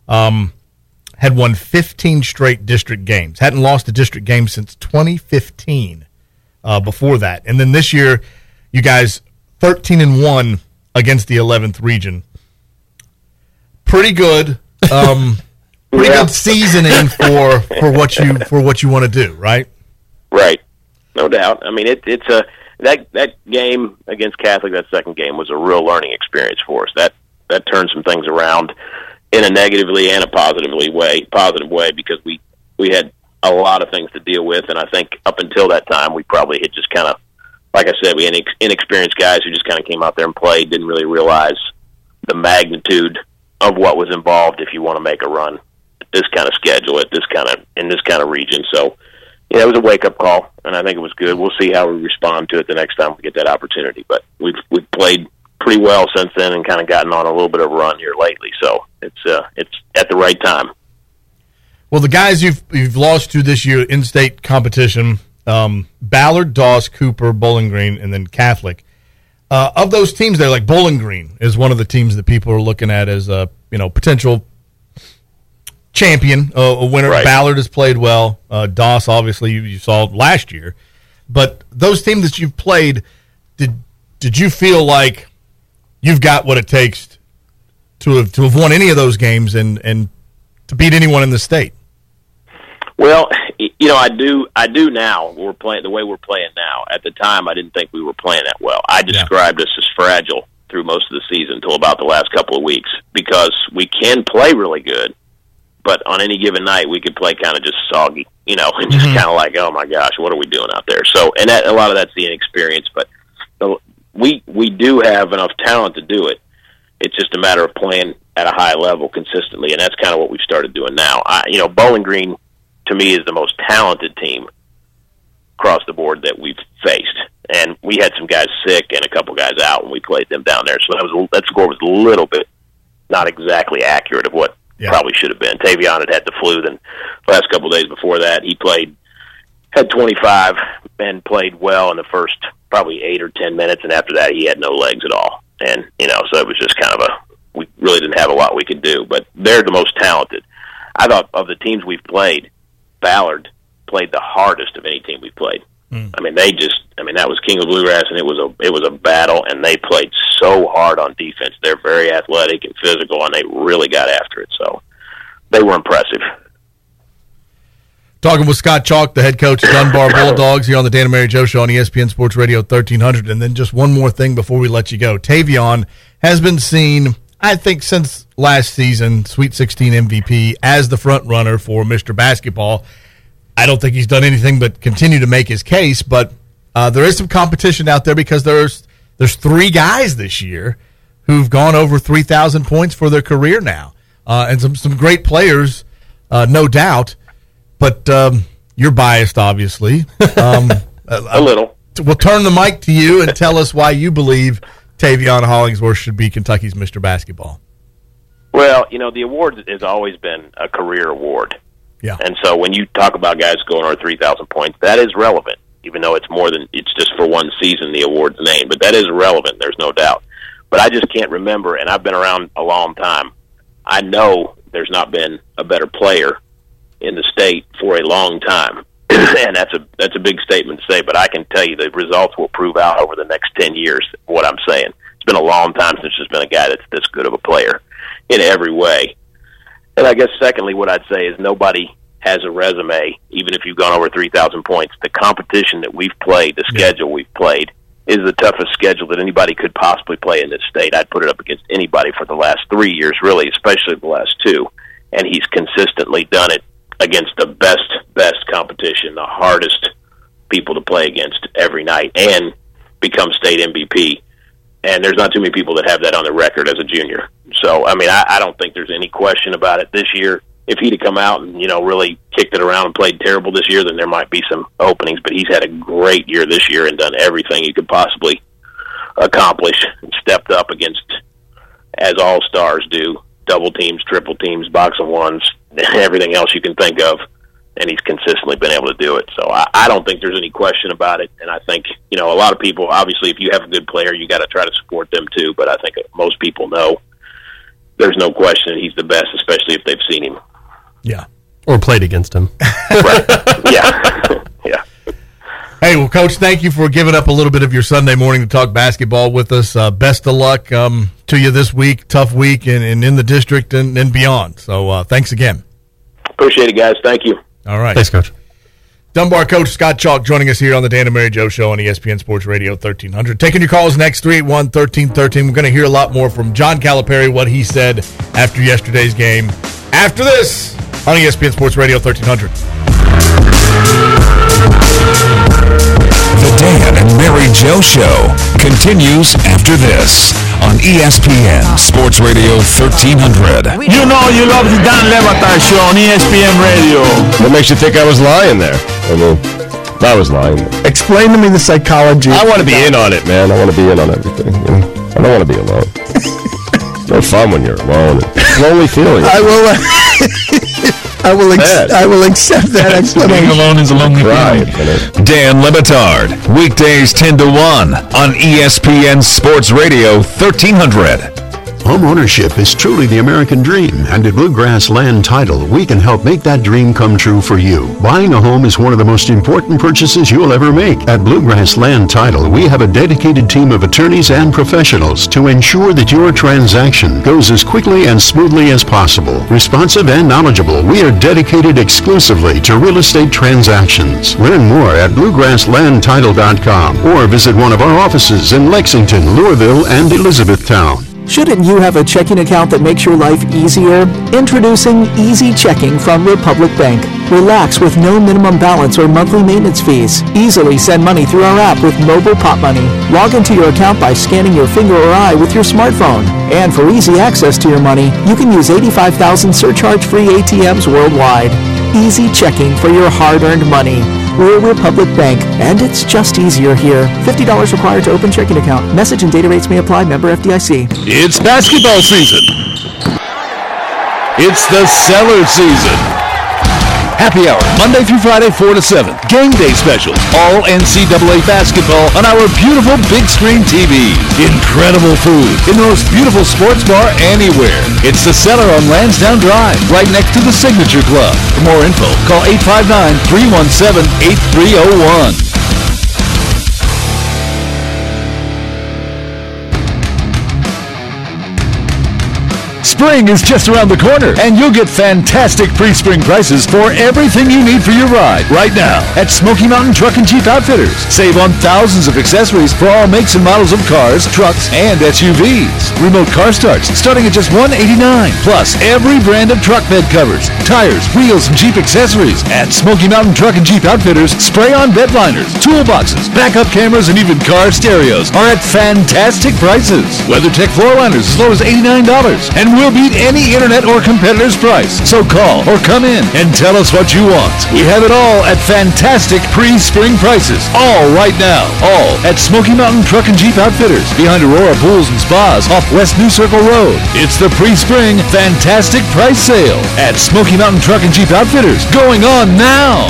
had won 15 straight district games. Hadn't lost a district game since 2015 before that. And then this year, you guys 13-1 against the 11th region. Pretty good. Pretty good seasoning for what you want to do, right? Right, no doubt. I mean, it's that game against Catholic, that second game, was a real learning experience for us. That turned some things around in a negatively and a positive way because we had a lot of things to deal with, and I think up until that time we probably had just kind of, like I said, we had inexperienced guys who just kind of came out there and played, didn't really realize the magnitude of what was involved if you want to make a run at this kind of schedule, in this kind of region. So, yeah, it was a wake-up call, and I think it was good. We'll see how we respond to it the next time we get that opportunity. But we've played pretty well since then and kind of gotten on a little bit of a run here lately. So it's at the right time. Well, the guys you've lost to this year in-state competition, Ballard, Doss, Cooper, Bowling Green, and then Catholic. Of those teams there, like Bowling Green is one of the teams that people are looking at as a potential champion, a winner. Right. Ballard has played well. Doss, obviously, you saw last year. But those teams that you've played, did you feel like you've got what it takes to have won any of those games and to beat anyone in the state? Well, I do now. We're playing the way we're playing now. At the time, I didn't think we were playing that well. I described us as fragile through most of the season until about the last couple of weeks because we can play really good, but on any given night we could play kind of just soggy, and just kind of like, oh my gosh, what are we doing out there? So, and a lot of that's the inexperience, but we do have enough talent to do it. It's just a matter of playing at a high level consistently, and that's kind of what we've started doing now. Bowling Green, to me, is the most talented team across the board that we've faced. And we had some guys sick and a couple guys out when we played them down there. So that score was a little bit not exactly accurate of what probably should have been. Tavion had the flu the last couple of days before that. He had 25 and played well in the first probably 8 or 10 minutes, and after that he had no legs at all. And, so it was just kind of we really didn't have a lot we could do. But they're the most talented. I thought of the teams we've played, Ballard played the hardest of any team we've played. I mean, that was King of Bluegrass, and it was a battle, and they played so hard on defense. They're very athletic and physical, and they really got after it. So they were impressive. Talking with Scott Chalk, the head coach of Dunbar Bulldogs, here on the Dan and Mary Jo Show on ESPN Sports Radio 1300. And then just one more thing before we let you go. Tavion has been seen, I think, since last season, Sweet 16 MVP, as the front runner for Mr. Basketball. I don't think he's done anything but continue to make his case, but there is some competition out there because there's 3 guys this year who've gone over 3,000 points for their career now, and some great players, no doubt. But you're biased, obviously. A little. We'll turn the mic to you and tell us why you believe Tavion Hollingsworth should be Kentucky's Mr. Basketball. Well, the award has always been a career award. Yeah. And so when you talk about guys going over 3,000 points, that is relevant, even though it's more than it's just for one season, the award's named. But that is relevant, there's no doubt. But I just can't remember, and I've been around a long time. I know there's not been a better player in the state for a long time. And that's a big statement to say, but I can tell you the results will prove out over the next 10 years what I'm saying. It's been a long time since there's been a guy that's this good of a player in every way. And I guess secondly, what I'd say is nobody has a resume, even if you've gone over 3,000 points. The competition that we've played, the schedule we've played, is the toughest schedule that anybody could possibly play in this state. I'd put it up against anybody for the last 3 years, really, especially the last 2. And he's consistently done it against the best competition, the hardest people to play against every night, and become state MVP. And there's not too many people that have that on their record as a junior. So, I mean, I don't think there's any question about it this year. If he'd have come out and, really kicked it around and played terrible this year, then there might be some openings. But he's had a great year this year and done everything he could possibly accomplish and stepped up against, as all stars do, double teams, triple teams, box of ones, everything else you can think of, and he's consistently been able to do it. So I don't think there's any question about it, and I think, a lot of people, obviously, if you have a good player, you got to try to support them too, but I think most people know there's no question he's the best, especially if they've seen him. Yeah. Or played against him. Right. Yeah. Yeah. Hey, well, Coach, thank you for giving up a little bit of your Sunday morning to talk basketball with us. Best of luck to you this week, tough week, and in the district and beyond. So thanks again. Appreciate it, guys. Thank you. All right. Thanks, Coach. Dunbar coach Scott Chalk joining us here on the Dan and Mary Jo Show on ESPN Sports Radio 1300. Taking your calls next, 381-1313. We're going to hear a lot more from John Calipari, what he said after yesterday's game. After this on ESPN Sports Radio 1300. The Dan and Mary Jo Show continues after this on ESPN Sports Radio 1300. You know you love the Dan Le Batard Show on ESPN Radio. What makes you think I was lying there? I was lying. Explain to me the psychology. I want to be in on it, man. I want to be in on everything. I don't want to be alone. It's no fun when you're alone. It's a lonely feeling. I will accept that explanation. Being alone is a lonely feeling. Dan Le Batard, weekdays 10 to 1 on ESPN Sports Radio 1300. Home ownership is truly the American dream, and at Bluegrass Land Title, we can help make that dream come true for you. Buying a home is one of the most important purchases you'll ever make. At Bluegrass Land Title, we have a dedicated team of attorneys and professionals to ensure that your transaction goes as quickly and smoothly as possible. Responsive and knowledgeable, we are dedicated exclusively to real estate transactions. Learn more at bluegrasslandtitle.com or visit one of our offices in Lexington, Louisville, and Elizabethtown. Shouldn't you have a checking account that makes your life easier? Introducing Easy Checking from Republic Bank. Relax with no minimum balance or monthly maintenance fees. Easily send money through our app with Mobile Pop Money. Log into your account by scanning your finger or eye with your smartphone. And for easy access to your money, you can use 85,000 surcharge-free ATMs worldwide. Easy Checking for your hard-earned money. We're Republic Bank, and it's just easier here. $50 required to open checking account. Message and data rates may apply. Member FDIC. It's basketball season. It's the Cellar season. Happy hour, Monday through Friday, 4 to 7. Game day specials, all NCAA basketball on our beautiful big screen TV. Incredible food in the most beautiful sports bar anywhere. It's the Cellar on Lansdowne Drive, right next to the Signature Club. For more info, call 859-317-8301. Spring is just around the corner, and you'll get fantastic pre-spring prices for everything you need for your ride right now at Smoky Mountain Truck and Jeep Outfitters. Save on thousands of accessories for all makes and models of cars, trucks, and SUVs. Remote car starts starting at just $189. Plus, every brand of truck bed covers, tires, wheels, and Jeep accessories. At Smoky Mountain Truck and Jeep Outfitters, spray-on bed liners, toolboxes, backup cameras, and even car stereos are at fantastic prices. WeatherTech floor liners as low as $89. And We'll beat any internet or competitor's price. So call or come in and tell us what you want. We have it all at fantastic pre-spring prices. All right now. All at Smoky Mountain Truck and Jeep Outfitters behind Aurora Pools and Spas off West New Circle Road. It's the pre-spring fantastic price sale at Smoky Mountain Truck and Jeep Outfitters, going on now.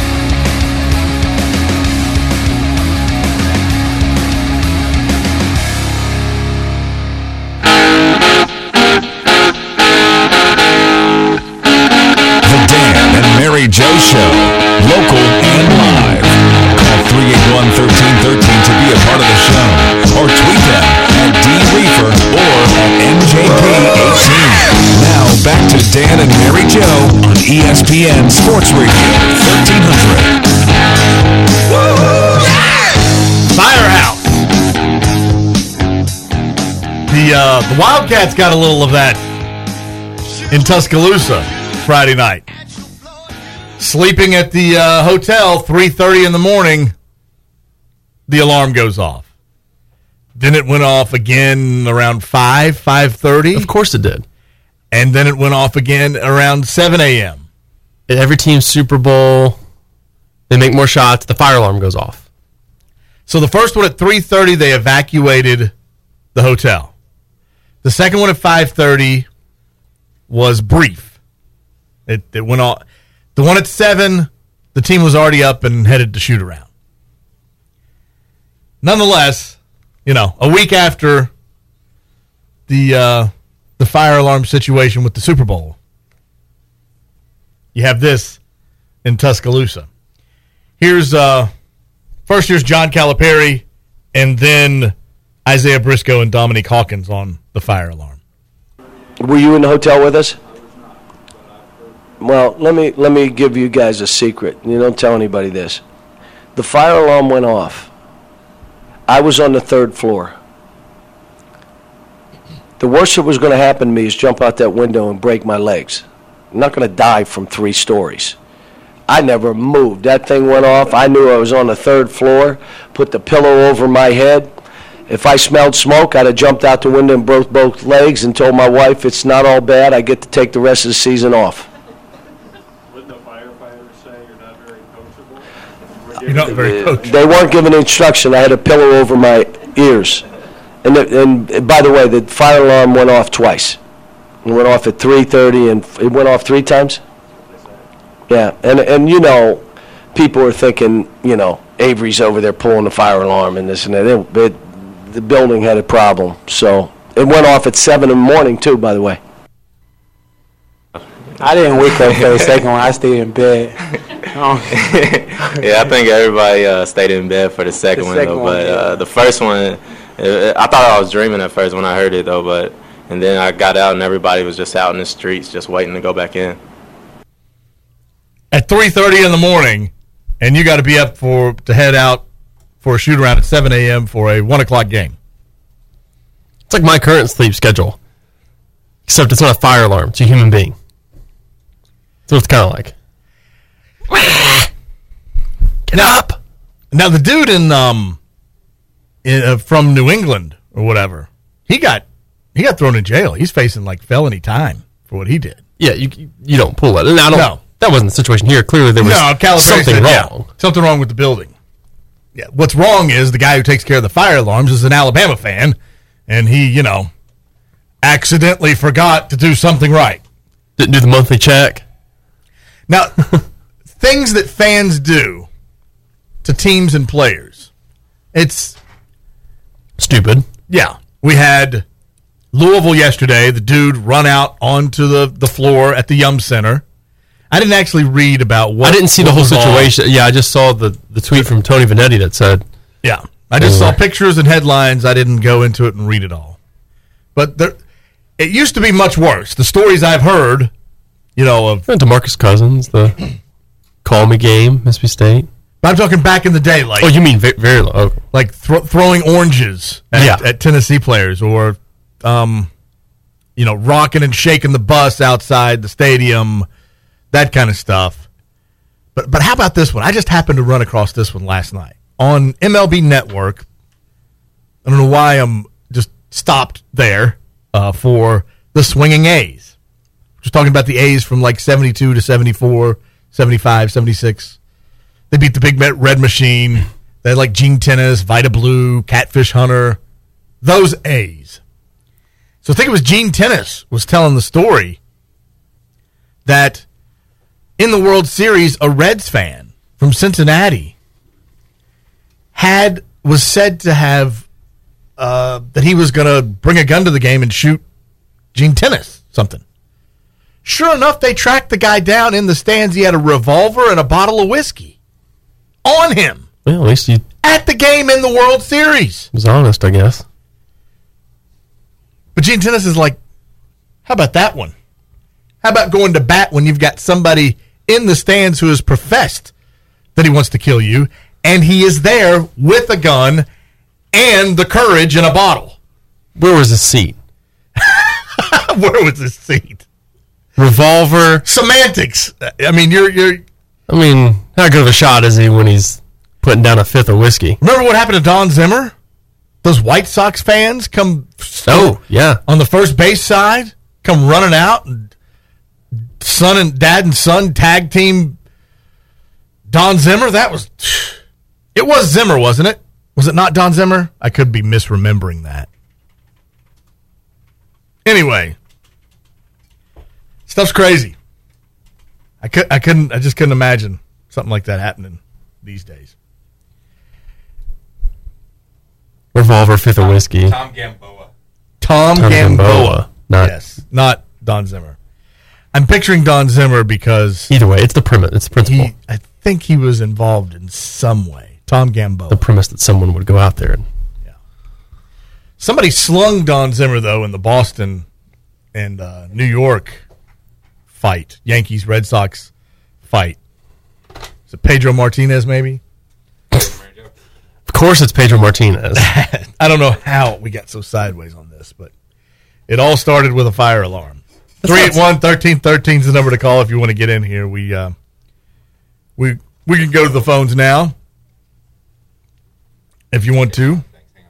Mary Jo Show, local and live. Call 381-1313 to be a part of the show, or tweet them at DReefer or at NJP18. Now back to Dan and Mary Jo on ESPN Sports Radio 1300. Firehouse. The Wildcats got a little of that in Tuscaloosa Friday night. Sleeping at the hotel, 3:30 in the morning, the alarm goes off. Then it went off again around 5:30. Of course it did. And then it went off again around 7 a.m. At every team's Super Bowl, they make more shots, the fire alarm goes off. So the first one at 3:30, they evacuated the hotel. The second one at 5:30 was brief. It went off. The one at 7, the team was already up and headed to shoot around. Nonetheless, a week after the fire alarm situation with the Super Bowl, you have this in Tuscaloosa. Here's here's John Calipari, and then Isaiah Briscoe and Dominique Hawkins on the fire alarm. Were you in the hotel with us? Well, let me give you guys a secret. You don't tell anybody this. The fire alarm went off. I was on the 3rd floor. The worst that was going to happen to me is jump out that window and break my legs. I'm not going to die from 3 stories. I never moved. That thing went off. I knew I was on the 3rd floor, put the pillow over my head. If I smelled smoke, I'd have jumped out the window and broke both legs and told my wife it's not all bad. I get to take the rest of the season off. You're not very coachable. They weren't giving instruction. I had a pillow over my ears. And by the way, the fire alarm went off twice. It went off at 3:30, and it went off 3 times? Yeah, and people are thinking, Avery's over there pulling the fire alarm and this and that. The building had a problem. So it went off at 7 in the morning, too, by the way. I didn't wake up for the second one. I stayed in bed. Yeah, I think everybody stayed in bed for the second one, though. But the first one, I thought I was dreaming at first when I heard it, though. And then I got out and everybody was just out in the streets just waiting to go back in. At 3:30 in the morning, and you got to be up to head out for a shoot around at 7 a.m. for a 1 o'clock game. It's like my current sleep schedule, except it's not a fire alarm. It's a human being. So it's kind of like, get up. Now the dude from New England or whatever, he got thrown in jail. He's facing like felony time for what he did. Yeah, you don't pull it. No, that wasn't the situation here. Clearly there was something wrong. Yeah, something wrong with the building. Yeah, what's wrong is the guy who takes care of the fire alarms is an Alabama fan, and he, accidentally forgot to do something right. Didn't do the monthly check. Now, things that fans do to teams and players, it's stupid. Yeah. We had Louisville yesterday, the dude run out onto the floor at the Yum Center. I didn't actually read about what... I didn't see the whole situation. Yeah, I just saw the tweet from Tony Vanetti that said... Yeah, I just saw pictures and headlines. I didn't go into it and read it all. But it used to be much worse. The stories I've heard... of DeMarcus Cousins, the Call Me game, Mississippi State. But I'm talking back in the day, like. Oh, you mean very low? Okay. Like throwing oranges at Tennessee players, or, rocking and shaking the bus outside the stadium, that kind of stuff. But how about this one? I just happened to run across this one last night on MLB Network. I don't know why I'm just stopped there for the swinging A's. Just talking about the A's from like 72 to 74, 75, 76. They beat the Big Red Machine. They had like Gene Tennis, Vita Blue, Catfish Hunter. Those A's. So I think it was Gene Tennis was telling the story that in the World Series, a Reds fan from Cincinnati was said to have that he was going to bring a gun to the game and shoot Gene Tennis something. Sure enough, they tracked the guy down in the stands. He had a revolver and a bottle of whiskey on him. Well, at least he at the game in the World Series. was honest, I guess. But Gene Tennis is like, how about that one? How about going to bat when you've got somebody in the stands who has professed that he wants to kill you, and he is there with a gun and the courage in a bottle? Where was his seat? Where was his seat? Revolver. Semantics. I mean, you're. I mean, how good of a shot is he when he's putting down a fifth of whiskey? Remember what happened to Don Zimmer? Those White Sox fans come. Oh, yeah. On the first base side, come running out, and dad and son tag team Don Zimmer. It was Zimmer, wasn't it? Was it not Don Zimmer? I could be misremembering that. Anyway, stuff's crazy. I just couldn't imagine something like that happening these days. Revolver, fifth of whiskey. Tom Gamboa. Not Don Zimmer. I'm picturing Don Zimmer because either way, it's the premise. It's the principle. I think he was involved in some way. Tom Gamboa. The premise that someone would go out there and. Somebody slung Don Zimmer, though, in the Boston and New York fight. Yankees-Red Sox fight. Is it Pedro Martinez, maybe? Of course it's Pedro Martinez. I don't know how we got so sideways on this, but it all started with a fire alarm. 381-1313 is the number to call if you want to get in here. We can go to the phones now if you want to.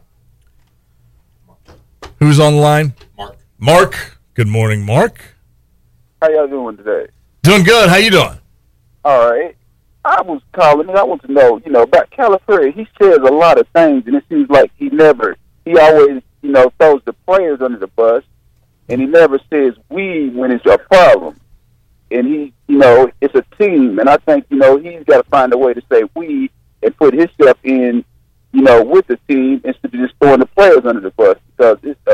Who's on the line? Mark. Good morning, Mark. How y'all doing today? Doing good. How you doing? All right. I was calling and I want to know, about Calipari. He says a lot of things, and it seems like he always, throws the players under the bus, and he never says we when it's a problem. And he, it's a team, and I think, he's got to find a way to say we and put himself in, with the team instead of just throwing the players under the bus. Because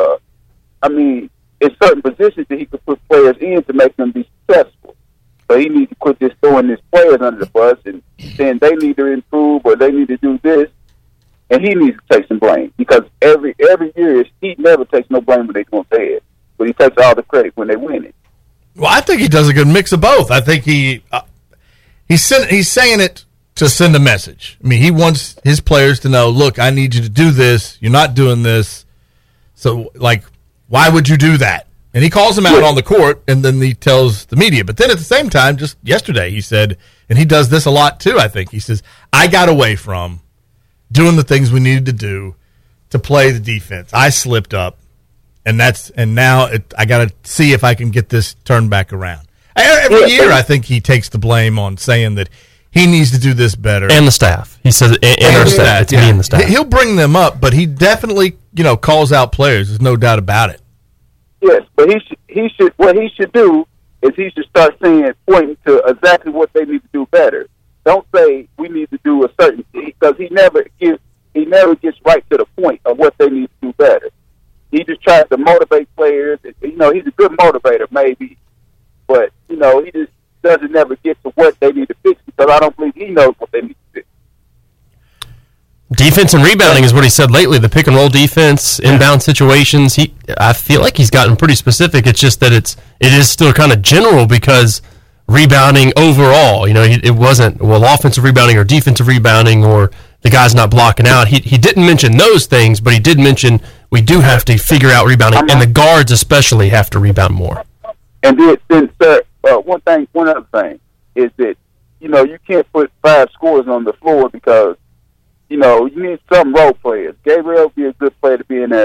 it's certain positions that he could put players in to make them be successful. So he needs to quit just throwing his players under the bus and saying they need to improve or they need to do this. And he needs to take some blame because every year he never takes no blame when they go bad, but he takes all the credit when they win it. Well, I think he does a good mix of both. I think he's saying it to send a message. I mean, he wants his players to know, look, I need you to do this. You're not doing this. So, why would you do that? And he calls them out on the court, and then he tells the media. But then at the same time, just yesterday, he said, and he does this a lot too, I think. He says, I got away from doing the things we needed to do to play the defense. I slipped up, and now I got to see if I can get this turned back around. Every year, I think he takes the blame on saying that he needs to do this better. And the staff. He says, and our staff. It's me and the staff. He'll bring them up, but he definitely, calls out players. There's no doubt about it. Yes, but what he should do is he should start pointing to exactly what they need to do better. Don't say we need to do a certain thing because he never gets right to the point of what they need to do better. He just tries to motivate players. He's a good motivator maybe, but he just doesn't never get to what they need to fix because I don't believe he knows what they need to fix. Defense and rebounding is what he said lately. The pick and roll defense, inbound situations. I feel like he's gotten pretty specific. It's just that it is still kind of general because rebounding overall, it wasn't offensive rebounding or defensive rebounding or the guy's not blocking out. He didn't mention those things, but he did mention we do have to figure out rebounding, and the guards especially have to rebound more. And then, sir, one other thing is that you can't put 5 scorers on the floor because. You need some role players. Gabriel would be a good player to be in there.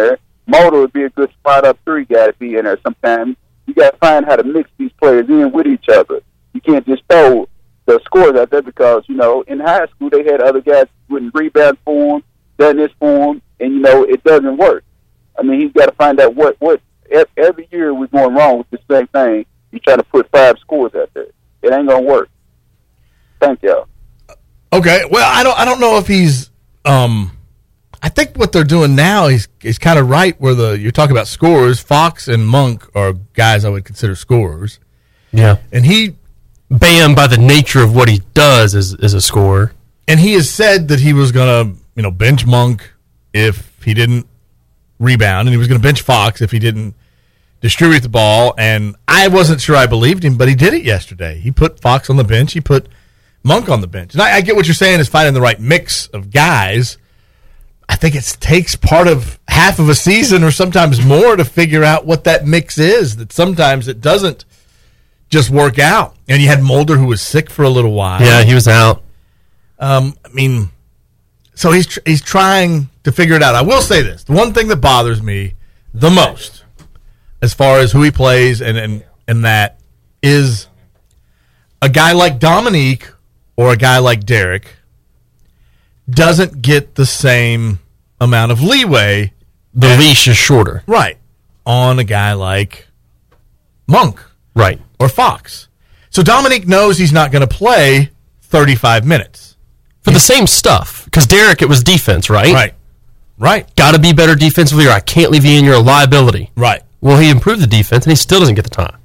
Mulder would be a good spot up 3 guy to be in there sometimes. You got to find how to mix these players in with each other. You can't just throw the scores out there because, in high school they had other guys who wouldn't rebound for him, done this for him, and, it doesn't work. I mean, he's got to find out what every year we're going wrong with the same thing. He's trying to put 5 scores out there. It ain't going to work. Thank y'all. Okay. Well, I don't know if he's I think what they're doing now is kind of right where you're talking about scorers. Fox and Monk are guys I would consider scorers. Yeah. And Bam, by the nature of what he does, is a scorer. And he has said that he was going to, bench Monk if he didn't rebound, and he was going to bench Fox if he didn't distribute the ball. And I wasn't sure I believed him, but he did it yesterday. He put Fox on the bench. He put Monk on the bench. And I get what you're saying is finding the right mix of guys. I think it takes part of half of a season or sometimes more to figure out what that mix is, that sometimes it doesn't just work out. And you had Mulder, who was sick for a little while. Yeah, he was out. So he's trying to figure it out. I will say this. The one thing that bothers me the most as far as who he plays and that is a guy like Dominique or a guy like Derek doesn't get the same amount of leeway. The leash is shorter. Right. On a guy like Monk. Right. Or Fox. So Dominique knows he's not going to play 35 minutes. For the same stuff. Because Derek, it was defense, right? Right. Got to be better defensively or I can't leave you in. You're a liability. Right. Well, he improved the defense and he still doesn't get the time.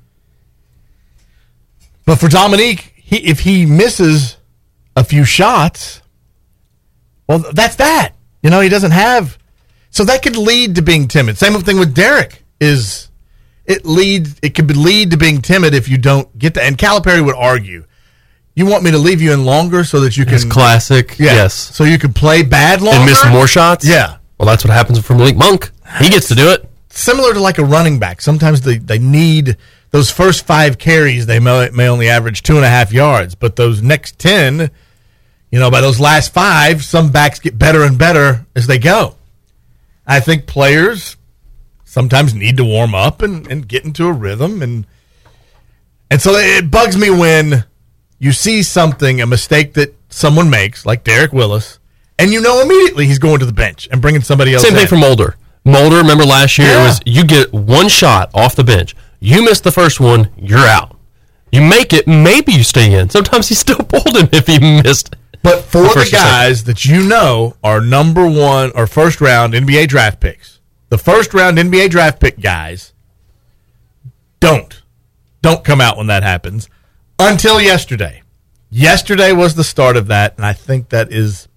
But for Dominique, if he misses a few shots, well, that's that. He doesn't have. So that could lead to being timid. Same thing with Derek is it could lead to being timid if you don't get that. And Calipari would argue, you want me to leave you in longer so that you can. It's classic. Yeah, yes. So you can play bad longer and miss more shots. Yeah. Well, that's what happens for Malik Monk. He gets to do it. Similar to like a running back. Sometimes they need those first 5 carries. They may only average 2.5 yards, but those next 10. By those last 5, some backs get better and better as they go. I think players sometimes need to warm up and get into a rhythm. And so it bugs me when you see a mistake that someone makes, like Derek Willis, and immediately he's going to the bench and bringing somebody else in. Same thing for Mulder. Mulder, remember last year, it was you get one shot off the bench. You miss the first one, you're out. You make it, maybe you stay in. Sometimes he still pulled him if he missed. But for the guys that are number 1 or first round NBA draft picks, the first round NBA draft pick guys don't come out when that happens until yesterday. Yesterday was the start of that, and I think that's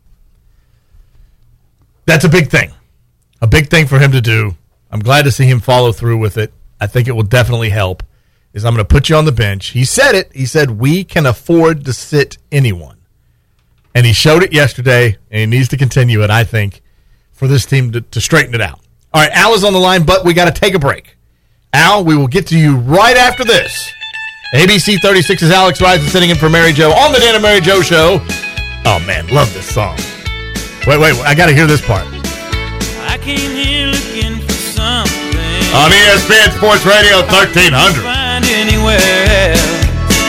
a big thing. A big thing for him to do. I'm glad to see him follow through with it. I think it will definitely help. I'm going to put you on the bench. He said it. He said, we can afford to sit anyone. And he showed it yesterday, and he needs to continue it, I think, for this team to straighten it out. All right, Al is on the line, but we got to take a break. Al, we will get to you right after this. ABC 36 is Alex Risen sitting in for Mary Jo on the Dan and Mary Jo Show. Oh, man, love this song. Wait, I got to hear this part. I came here looking for something on ESPN Sports Radio 1300. Find anywhere else.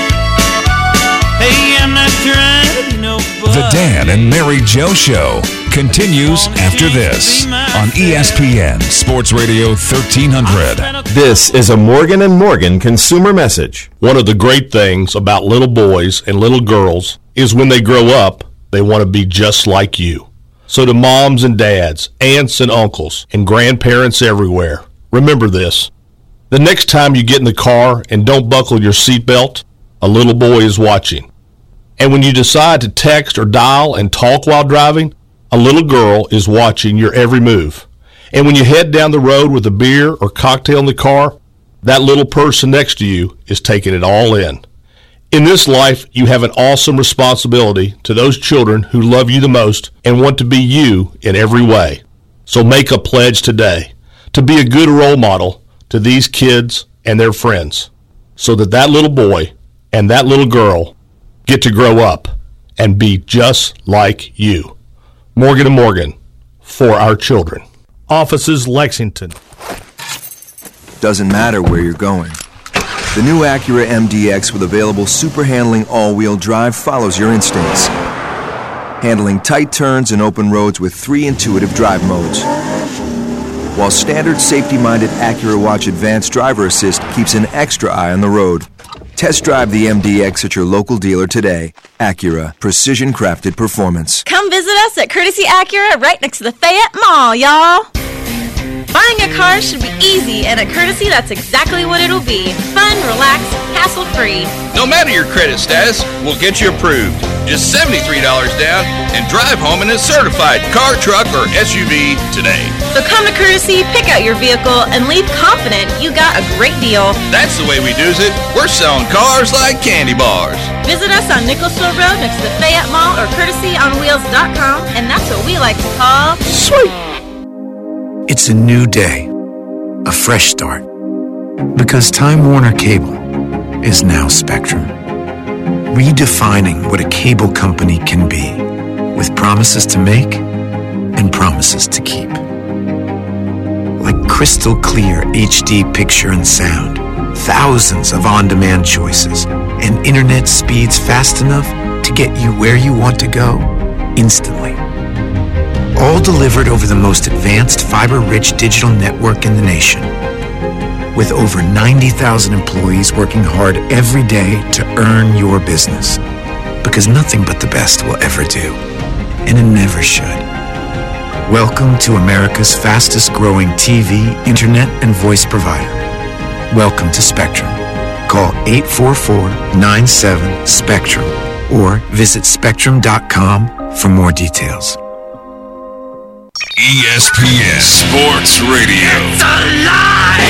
Hey, I'm not trying to be nobody. The Dan and Mary Jo Show continues after this on ESPN Sports Radio 1300. This is a Morgan & Morgan consumer message. One of the great things about little boys and little girls is when they grow up, they want to be just like you. So to moms and dads, aunts and uncles, and grandparents everywhere, remember this. The next time you get in the car and don't buckle your seatbelt, a little boy is watching. And when you decide to text or dial and talk while driving, a little girl is watching your every move. And when you head down the road with a beer or cocktail in the car, that little person next to you is taking it all in. In this life, you have an awesome responsibility to those children who love you the most and want to be you in every way. So make a pledge today to be a good role model to these kids and their friends so that little boy and that little girl get to grow up and be just like you. Morgan & Morgan, for our children. Offices Lexington, Doesn't matter where you're going. The new Acura MDX with available super handling all-wheel drive follows your instincts, handling tight turns and open roads with 3 intuitive drive modes. While standard safety-minded Acura Watch Advanced Driver Assist keeps an extra eye on the road. Test drive the MDX at your local dealer today. Acura, precision-crafted performance. Come visit us at Courtesy Acura right next to the Fayette Mall, y'all. Buying a car should be easy, and at Courtesy, that's exactly what it'll be. Fun, relaxed, hassle-free. No matter your credit status, we'll get you approved. Just $73 down and drive home in a certified car, truck, or SUV today. So come to Courtesy, pick out your vehicle, and leave confident you got a great deal. That's the way we do it. We're selling cars like candy bars. Visit us on Nicholsville Road next to the Fayette Mall or courtesyonwheels.com, and that's what we like to call sweet. It's a new day, a fresh start, because Time Warner Cable is now Spectrum, redefining what a cable company can be, with promises to make and promises to keep. Like crystal clear HD picture and sound, thousands of on-demand choices, and internet speeds fast enough to get you where you want to go instantly. All delivered over the most advanced fiber-rich digital network in the nation. With over 90,000 employees working hard every day to earn your business. Because nothing but the best will ever do. And it never should. Welcome to America's fastest growing TV, internet, and voice provider. Welcome to Spectrum. Call 844-97-SPECTRUM or visit spectrum.com for more details. ESPN Sports Radio. It's alive!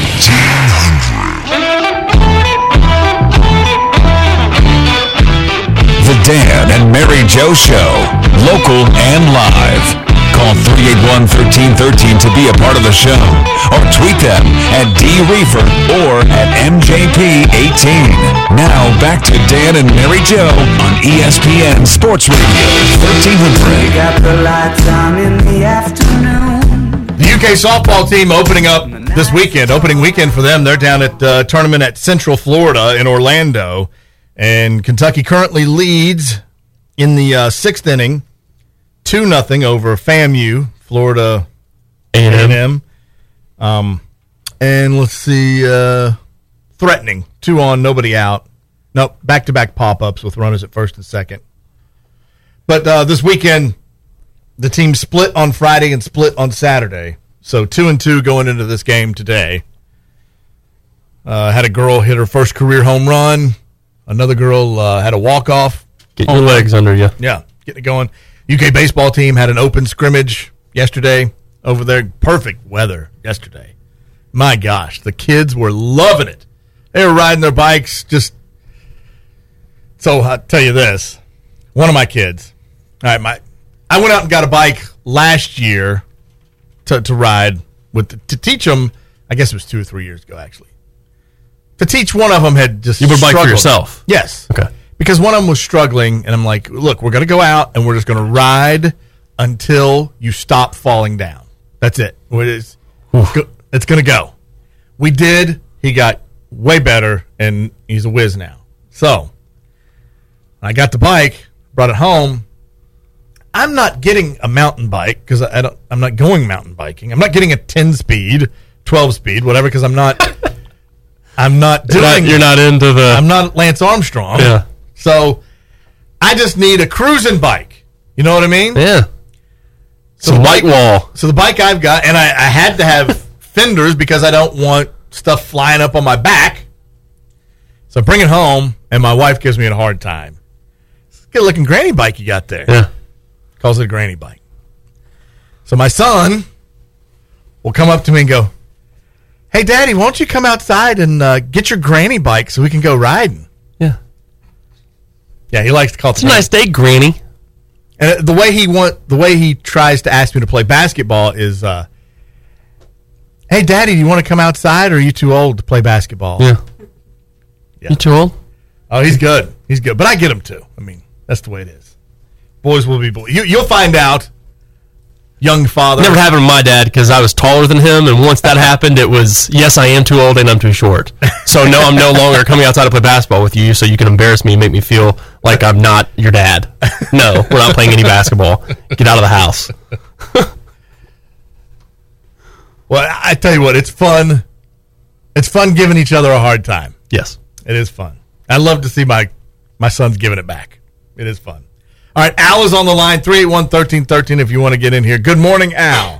1300. The Dan and Mary Jo Show. Local and live. Call 381-1313 to be a part of the show. Or tweet them at DReefer or at MJP18. Now back to Dan and Mary Jo on ESPN Sports Radio 1300. Got the lights on in the afternoon. The UK softball team opening up this weekend. Opening weekend for them. They're down at the tournament at Central Florida in Orlando. And Kentucky currently leads in the 6th inning. 2-0 over FAMU, Florida A&M. And let's see, threatening. 2 on, nobody out. Nope, back-to-back pop-ups with runners at first and second. But this weekend, the team split on Friday and split on Saturday. So 2-2 going into this game today. Had a girl hit her first career home run. Another girl had a walk-off. Get your legs under you. Yeah, getting it going. UK baseball team had an open scrimmage yesterday over there. Perfect weather yesterday. My gosh, the kids were loving it. They were riding their bikes just. So I'll tell you this. One of my kids, all right, I went out and got a bike last year to ride with to teach them. I guess it was 2 or 3 years ago, actually. To teach one of them had just you were bike struggled. for yourself. Yes. Okay. Because one of them was struggling, and I'm like, look, we're going to go out, and we're just going to ride until you stop falling down. That's it. It's going to go. We did. He got way better, and he's a whiz now. So I got the bike, brought it home. I'm not getting a mountain bike because I'm not going mountain biking. I'm not getting a 10-speed, 12-speed, whatever, because I'm not doing. You're not into the. I'm not Lance Armstrong. Yeah. So I just need a cruising bike. You know what I mean? Yeah. Some white wall. So the bike I've got, and I had to have fenders because I don't want stuff flying up on my back. So I bring it home, and my wife gives me a hard time. It's a good-looking granny bike you got there. Yeah. Calls it a granny bike. So my son will come up to me and go, hey, Daddy, won't you come outside and get your granny bike so we can go riding? Yeah. Yeah, he likes to call it. It's a nice day, Granny. And the way he tries to ask me to play basketball is, hey, Daddy, do you want to come outside, or are you too old to play basketball? Yeah. You too old? Oh, he's good. He's good. But I get him, too. I mean, that's the way it is. Boys will be boys. You'll find out young father. Never happened to my dad because I was taller than him, and once that happened, it was, yes, I am too old and I'm too short. So, no, I'm no longer coming outside to play basketball with you so you can embarrass me and make me feel like I'm not your dad. No, we're not playing any basketball. Get out of the house. Well, I tell you what, it's fun. It's fun giving each other a hard time. Yes. It is fun. I love to see my sons giving it back. It is fun. All right, Al is on the line, 381-1313 if you want to get in here. Good morning, Al.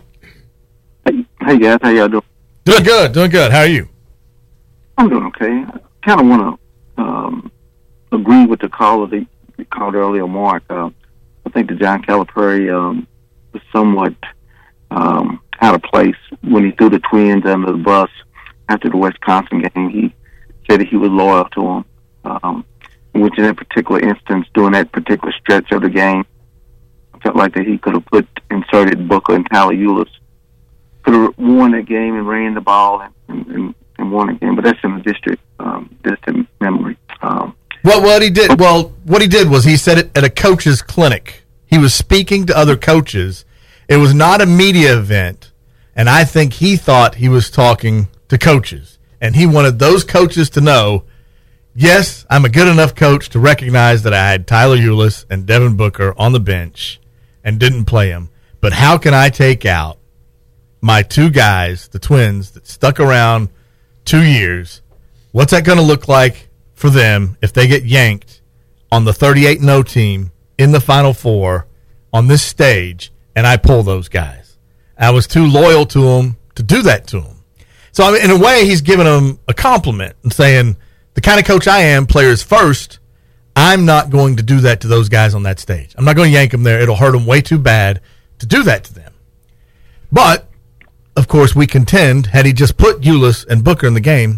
Hey guys, how y'all doing? Doing good. How are you? I'm doing okay. I kind of want to agree with the caller that called earlier, Mark. I think that John Calipari was somewhat out of place when he threw the Twins under the bus after the Wisconsin game. He said that he was loyal to them, which in that particular instance, during that particular stretch of the game, I felt like that he could have inserted Booker and Tyler Ulis. Could have won that game and ran the ball and won the game, but that's in the distant memory. What he did was he said it at a coach's clinic. He was speaking to other coaches. It was not a media event, and I think he thought he was talking to coaches, and he wanted those coaches to know, yes, I'm a good enough coach to recognize that I had Tyler Ulis and Devin Booker on the bench and didn't play them, but how can I take out my two guys, the Twins, that stuck around 2 years? What's that going to look like for them if they get yanked on the 38-0 team in the Final Four on this stage, and I pull those guys? I was too loyal to them to do that to them. So, I mean, in a way, he's giving them a compliment and saying, the kind of coach I am, players first, I'm not going to do that to those guys on that stage. I'm not going to yank them there. It'll hurt them way too bad to do that to them. But, of course, we contend, had he just put Ulis and Booker in the game,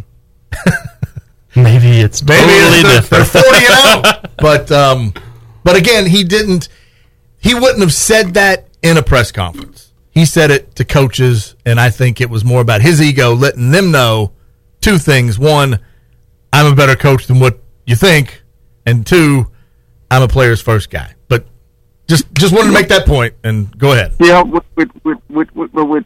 maybe it's totally different. They're 40 and 0. But again, he wouldn't have said that in a press conference. He said it to coaches, and I think it was more about his ego, letting them know two things. One, I'm a better coach than what you think, and two, I'm a player's first guy. But just wanted to make that point, and go ahead. Yeah, with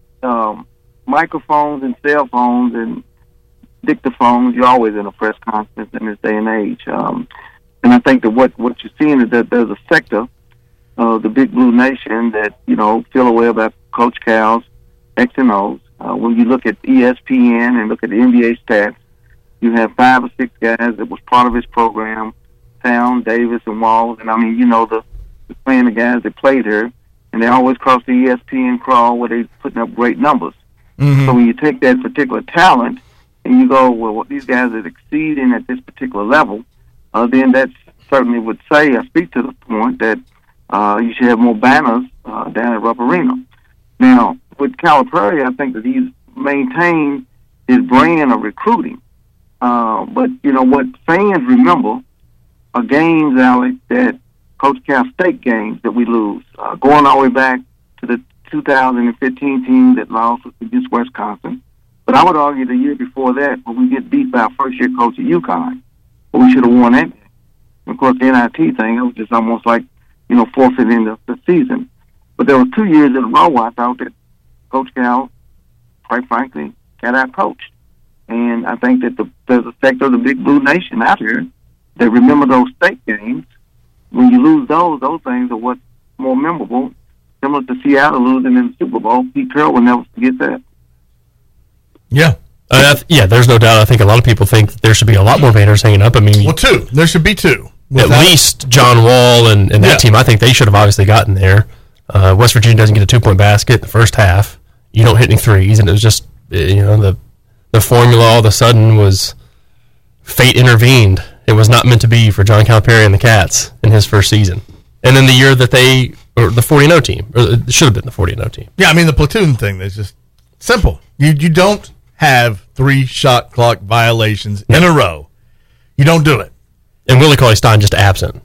microphones and cell phones and dictaphones, you're always in a press conference in this day and age. And I think that what you're seeing is that there's a sector of the Big Blue Nation that, feel away about Coach Cal's X and O's. When you look at ESPN and look at the NBA stats, you have 5 or 6 guys that was part of his program, Town, Davis, and Walls. And, the playing the guys that played here, and they always cross the ESPN crawl where they're putting up great numbers. Mm-hmm. So when you take that particular talent and you go, well, these guys are exceeding at this particular level, then that certainly would speak to the point that you should have more banners down at Rupp Arena. Now, with Calipari, I think that he's maintained his brand of recruiting. But, what fans remember are games, Alex, that Coach Cal State games that we lose, going all the way back to the 2015 team that lost against Wisconsin. But I would argue the year before that, when we get beat by our first-year coach at UConn, but we should have won that game. Of course, the NIT thing, it was just almost like, forfeiting the season. But there were 2 years in a row I thought that Coach Cal, quite frankly, got out-coached. And I think that there's a sector of the Big Blue Nation out here that remember those state games. When you lose those things are what's more memorable. Similar to Seattle losing in the Super Bowl, Pete Carroll will never forget that. Yeah. There's no doubt. I think a lot of people think there should be a lot more banners hanging up. Two. There should be two. At least John Wall and that team, I think they should have obviously gotten there. West Virginia doesn't get a 2-point basket in the first half. You don't hit any threes, and it was just, the formula all of a sudden was fate intervened. It was not meant to be for John Calipari and the Cats in his first season. And then the year that the 40-0 team, or it should have been the 40-0 team. Yeah, the platoon thing is just simple. You don't have 3 shot clock violations in a row. You don't do it. And Willie Cauley-Stein just absent.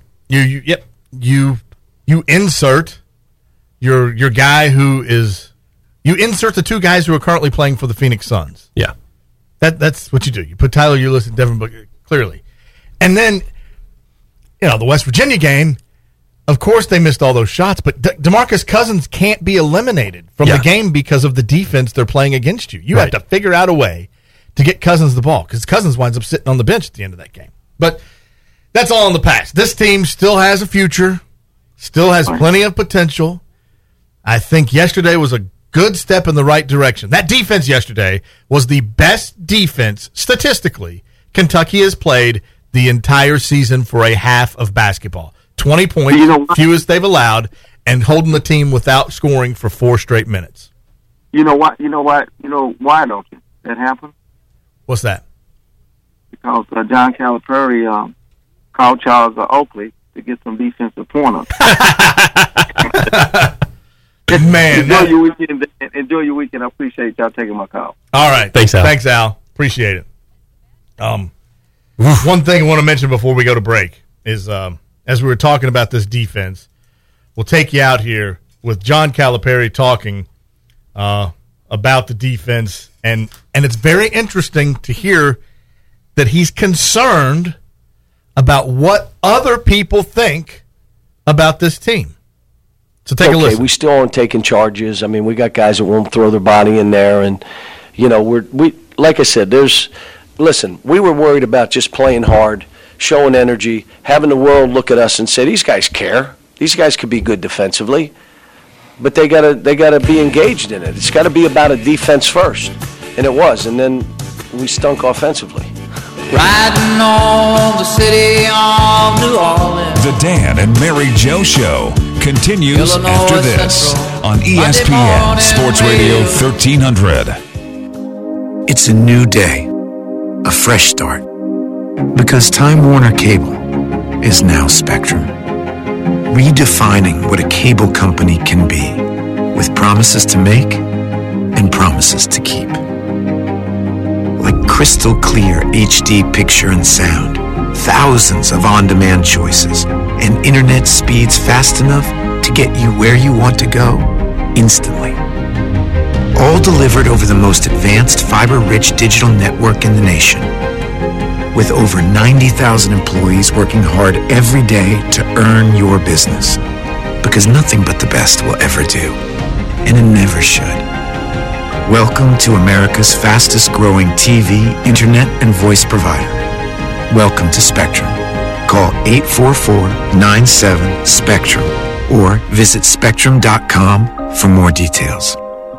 You insert your guy who is, you insert the 2 guys who are currently playing for the Phoenix Suns. Yeah. That's what you do. You put Tyler Ulis and Devin Booker, clearly. And then, the West Virginia game, Of course they missed all those shots, but DeMarcus Cousins can't be eliminated from the game because of the defense they're playing against you. You have to figure out a way to get Cousins the ball because Cousins winds up sitting on the bench at the end of that game. But that's all in the past. This team still has a future, still has plenty of potential. I think yesterday was a good step in the right direction. That defense yesterday was the best defense, statistically, Kentucky has played the entire season for a half of basketball. 20 points, fewest they've allowed, and holding the team without scoring for 4 straight minutes. You know what? You know why don't you? That happened? What's that? Because John Calipari called Charles Oakley to get some defensive pointers. Man, enjoy your weekend. Enjoy your weekend. I appreciate y'all taking my call. All right. Thanks, Al. Thanks, Al. Appreciate it. One thing I want to mention before we go to break is, as we were talking about this defense, we'll take you out here with John Calipari talking about the defense, and it's very interesting to hear that he's concerned about what other people think about this team. So take a listen. We still aren't taking charges. I mean, we got guys that won't throw their body in there, and we like I said, listen, we were worried about just playing hard, showing energy, having the world look at us and say, these guys care. These guys could be good defensively, but they gotta be engaged in it. It's got to be about a defense first, and it was, and then we stunk offensively. Riding on the city of New Orleans. The Dan and Mary Joe Show continues after this on ESPN Sports Radio 1300. It's a new day, a fresh start, because Time Warner Cable is now Spectrum, redefining what a cable company can be, with promises to make and promises to keep. Like crystal clear HD picture and sound, thousands of on-demand choices, and internet speeds fast enough to get you where you want to go instantly. All delivered over the most advanced fiber-rich digital network in the nation. With over 90,000 employees working hard every day to earn your business. Because nothing but the best will ever do. And it never should. Welcome to America's fastest growing TV, internet, and voice provider. Welcome to Spectrum. Call 844-97-SPECTRUM or visit spectrum.com for more details.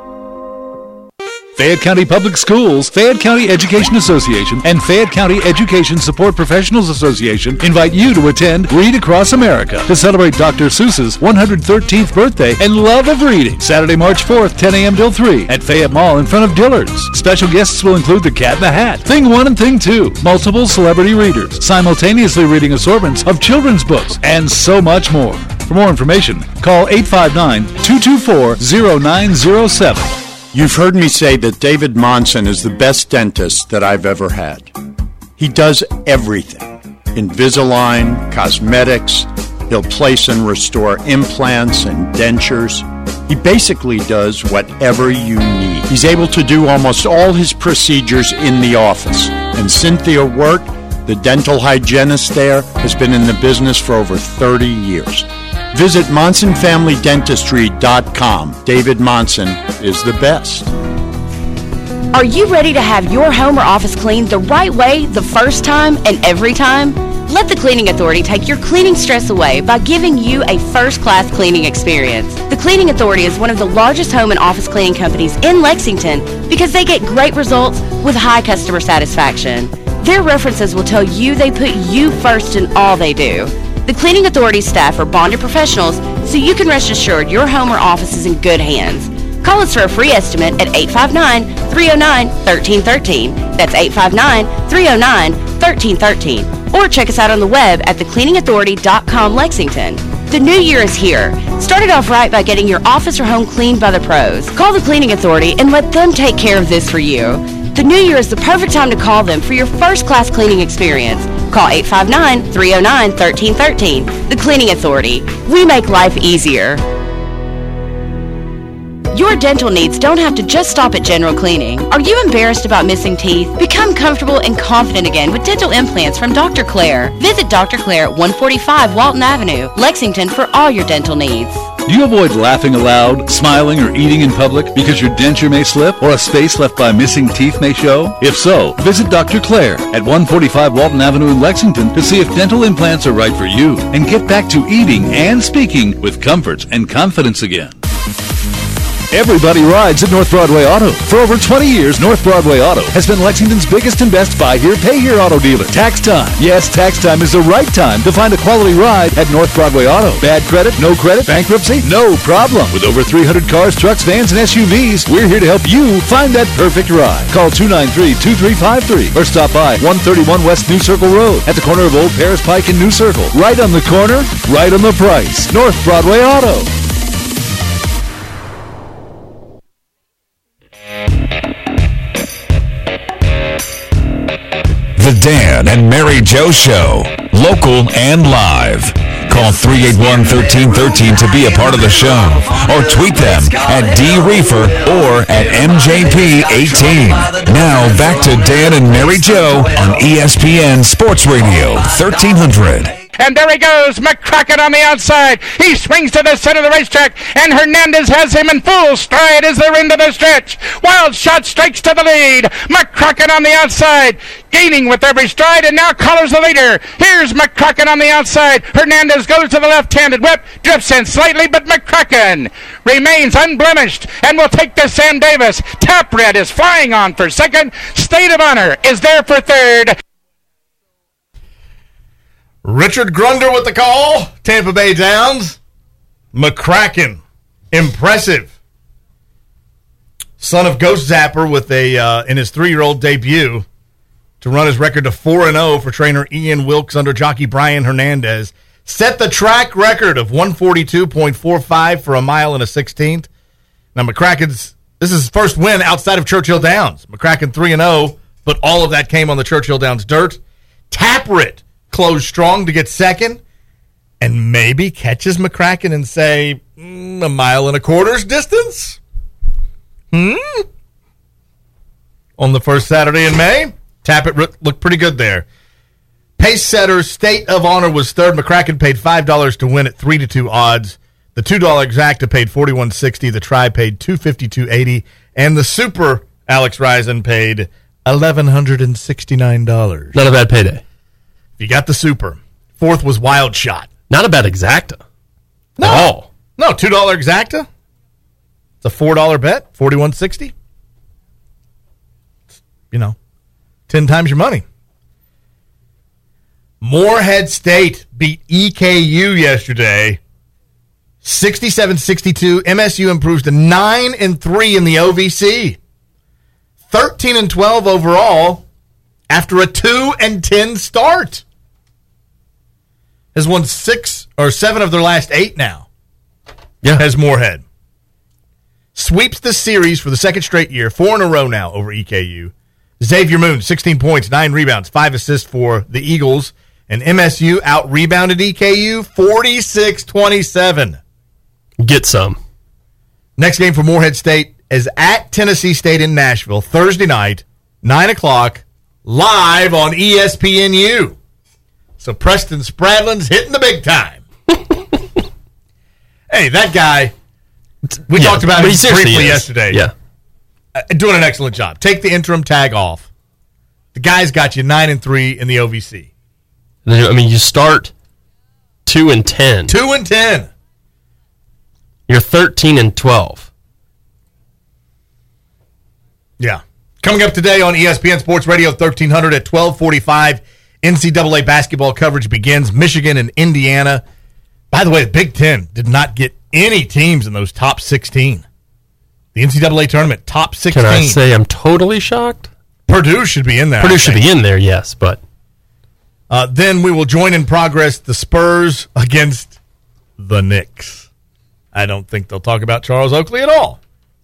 Fayette County Public Schools, Fayette County Education Association, and Fayette County Education Support Professionals Association invite you to attend Read Across America to celebrate Dr. Seuss's 113th birthday and love of reading. Saturday, March 4th, 10 a.m. till 3 at Fayette Mall in front of Dillard's. Special guests will include the Cat in the Hat, Thing 1 and Thing 2, multiple celebrity readers, simultaneously reading assortments of children's books, and so much more. For more information, call 859-224-0907. You've heard me say that David Monson is the best dentist that I've ever had. He does everything. Invisalign, cosmetics, he'll place and restore implants and dentures. He basically does whatever you need. He's able to do almost all his procedures in the office. And Cynthia Wirt, the dental hygienist there, has been in the business for over 30 years. Visit MonsonFamilyDentistry.com. David Monson is the best. Are you ready to have your home or office cleaned the right way the first time and every time? Let the Cleaning Authority take your cleaning stress away by giving you a first-class cleaning experience. The Cleaning Authority is one of the largest home and office cleaning companies in Lexington because they get great results with high customer satisfaction. Their references will tell you they put you first in all they do. The Cleaning Authority staff are bonded professionals, so you can rest assured your home or office is in good hands. Call us for a free estimate at 859-309-1313. That's 859-309-1313. Or check us out on the web at thecleaningauthority.com Lexington. The new year is here. Start it off right by getting your office or home cleaned by the pros. Call the Cleaning Authority and let them take care of this for you. The new year is the perfect time to call them for your first-class cleaning experience. Call 859-309-1313. The Cleaning Authority. We make life easier. Your dental needs don't have to just stop at general cleaning. Are you embarrassed about missing teeth? Become comfortable and confident again with dental implants from Dr. Claire. Visit Dr. Claire at 145 Walton Avenue, Lexington for all your dental needs. Do you avoid laughing aloud, smiling, or eating in public because your denture may slip or a space left by missing teeth may show? If so, visit Dr. Claire at 145 Walton Avenue in Lexington to see if dental implants are right for you and get back to eating and speaking with comfort and confidence again. Everybody rides at North Broadway Auto. For over 20 years, North Broadway Auto has been Lexington's biggest and best buy here, pay here auto dealer. Tax time. Yes, tax time is the right time to find a quality ride at North Broadway Auto. Bad credit, no credit, bankruptcy, no problem. With over 300 cars, trucks, vans, and SUVs, we're here to help you find that perfect ride. Call 293-2353 or stop by 131 West New Circle Road at the corner of Old Paris Pike and New Circle. Right on the corner, right on the price. North Broadway Auto. The Dan and Mary Joe Show, local and live. Call 381-1313 to be a part of the show, or tweet them at DReefer or at MJP18. Now back to Dan and Mary Joe on ESPN Sports Radio 1300. And there he goes, McCracken on the outside. He swings to the center of the racetrack, and Hernandez has him in full stride as they're into the stretch. Wild Shot strikes to the lead. McCracken on the outside, gaining with every stride, and now colors the leader. Here's McCracken on the outside. Hernandez goes to the left-handed whip, drifts in slightly, but McCracken remains unblemished and will take to Sam Davis. Tap Red is flying on for second. State of Honor is there for third. Richard Grunder with the call. Tampa Bay Downs. McCracken. Impressive. Son of Ghost Zapper with in his 3-year-old debut to run his record to 4-0 for trainer Ian Wilkes under jockey Brian Hernandez. Set the track record of 142.45 for a mile and a 16th. Now this is his first win outside of Churchill Downs. McCracken 3-0, but all of that came on the Churchill Downs dirt. Tapwrit closed strong to get second, and maybe catches McCracken in, say, a mile and a quarter's distance? On the first Saturday in May, Tappert looked pretty good there. Pace setter State of Honor was third. McCracken paid $5 to win at 3-2 odds. The $2 exacta paid $41.60. The try paid $252.80. And the super Alex Risen paid $1,169. Not a bad payday. You got the super. Fourth was Wild Shot. Not a bad exacta. No. At all. No, $2 exacta. It's a $4 bet, $41.60. 10 times your money. Morehead State beat EKU yesterday, 67-62. MSU improves to 9-3 in the OVC. 13-12 overall after a 2-10 start. Has won 6 or 7 of their last 8 now. Yeah. Has Morehead. Sweeps the series for the second straight year, 4 in a row now over EKU. Xavier Moon, 16 points, 9 rebounds, 5 assists for the Eagles. And MSU out-rebounded EKU 46-27. Get some. Next game for Morehead State is at Tennessee State in Nashville, Thursday night, 9 o'clock, live on ESPNU. So Preston Spradlin's hitting the big time. Hey, that guy, we talked about him briefly yesterday. Yeah. Doing an excellent job. Take the interim tag off. The guy's got you 9-3 in the OVC. I mean, you start 2-10. 2-10. You're 13-12. Yeah. Coming up today on ESPN Sports Radio 1300 at 12:45, NCAA basketball coverage begins. Michigan and Indiana. By the way, the Big Ten did not get any teams in those top 16. The NCAA tournament, top 16. Can I say I'm totally shocked? Purdue should be in there. Purdue should be in there, yes, but... then we will join in progress the Spurs against the Knicks. I don't think they'll talk about Charles Oakley at all.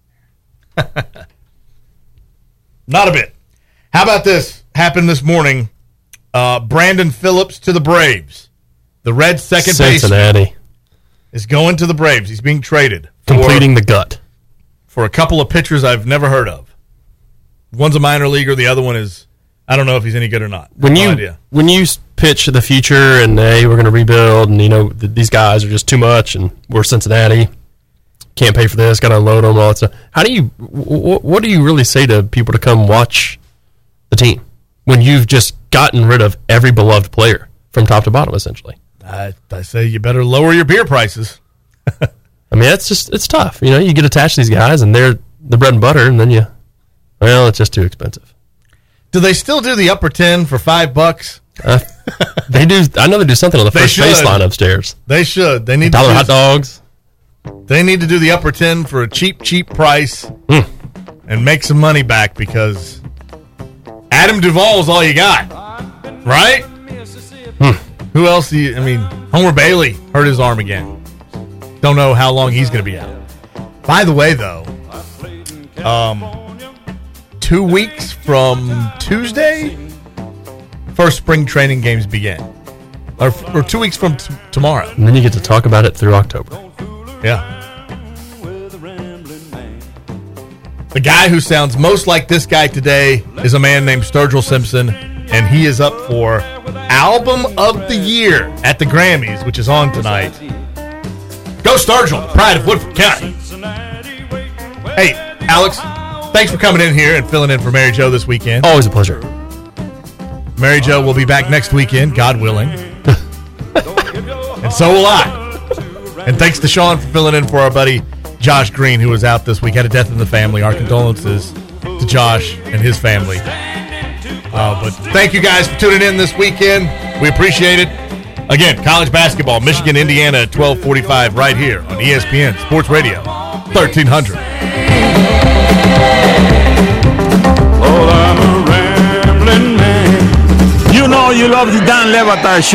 Not a bit. How about this? Happened this morning. Brandon Phillips to the Braves. The Reds' second baseman Cincinnati is going to the Braves. He's being traded. Completing the gut. for a couple of pitchers I've never heard of. One's a minor leaguer. The other one is, I don't know if he's any good or not. When no idea. When you pitch the future and, hey, we're going to rebuild and, these guys are just too much and we're Cincinnati, can't pay for this, got to unload them, all that stuff. What do you really say to people to come watch the team when you've just gotten rid of every beloved player from top to bottom, essentially? I say you better lower your beer prices. I mean, it's tough. You get attached to these guys, and they're the bread and butter, and then it's just too expensive. Do they still do the upper 10 for $5? They do. I know they do something on the first baseline upstairs. They should. They need $1 hot dogs. They need to do the upper 10 for a cheap price and make some money back, because Adam Duvall is all you got, right? Who else? Homer Bailey hurt his arm again. Don't know how long he's going to be out. By the way, though, 2 weeks from Tuesday, first spring training games begin. Or 2 weeks from tomorrow. And then you get to talk about it through October. Yeah. The guy who sounds most like this guy today is a man named Sturgill Simpson, and he is up for Album of the Year at the Grammys, which is on tonight. Go Sturgill, pride of Woodford County. Hey, Alex, thanks for coming in here and filling in for Mary Jo this weekend. Always a pleasure. Mary Jo will be back next weekend, God willing. And so will I. And thanks to Sean for filling in for our buddy Josh Green, who was out this week, had a death in the family. Our condolences to Josh and his family. But thank you guys for tuning in this weekend. We appreciate it. Again, college basketball, Michigan, Indiana at 12:45 right here on ESPN Sports Radio 1300. Oh, I'm a rambling man. You know you love the Dan Le Batard show.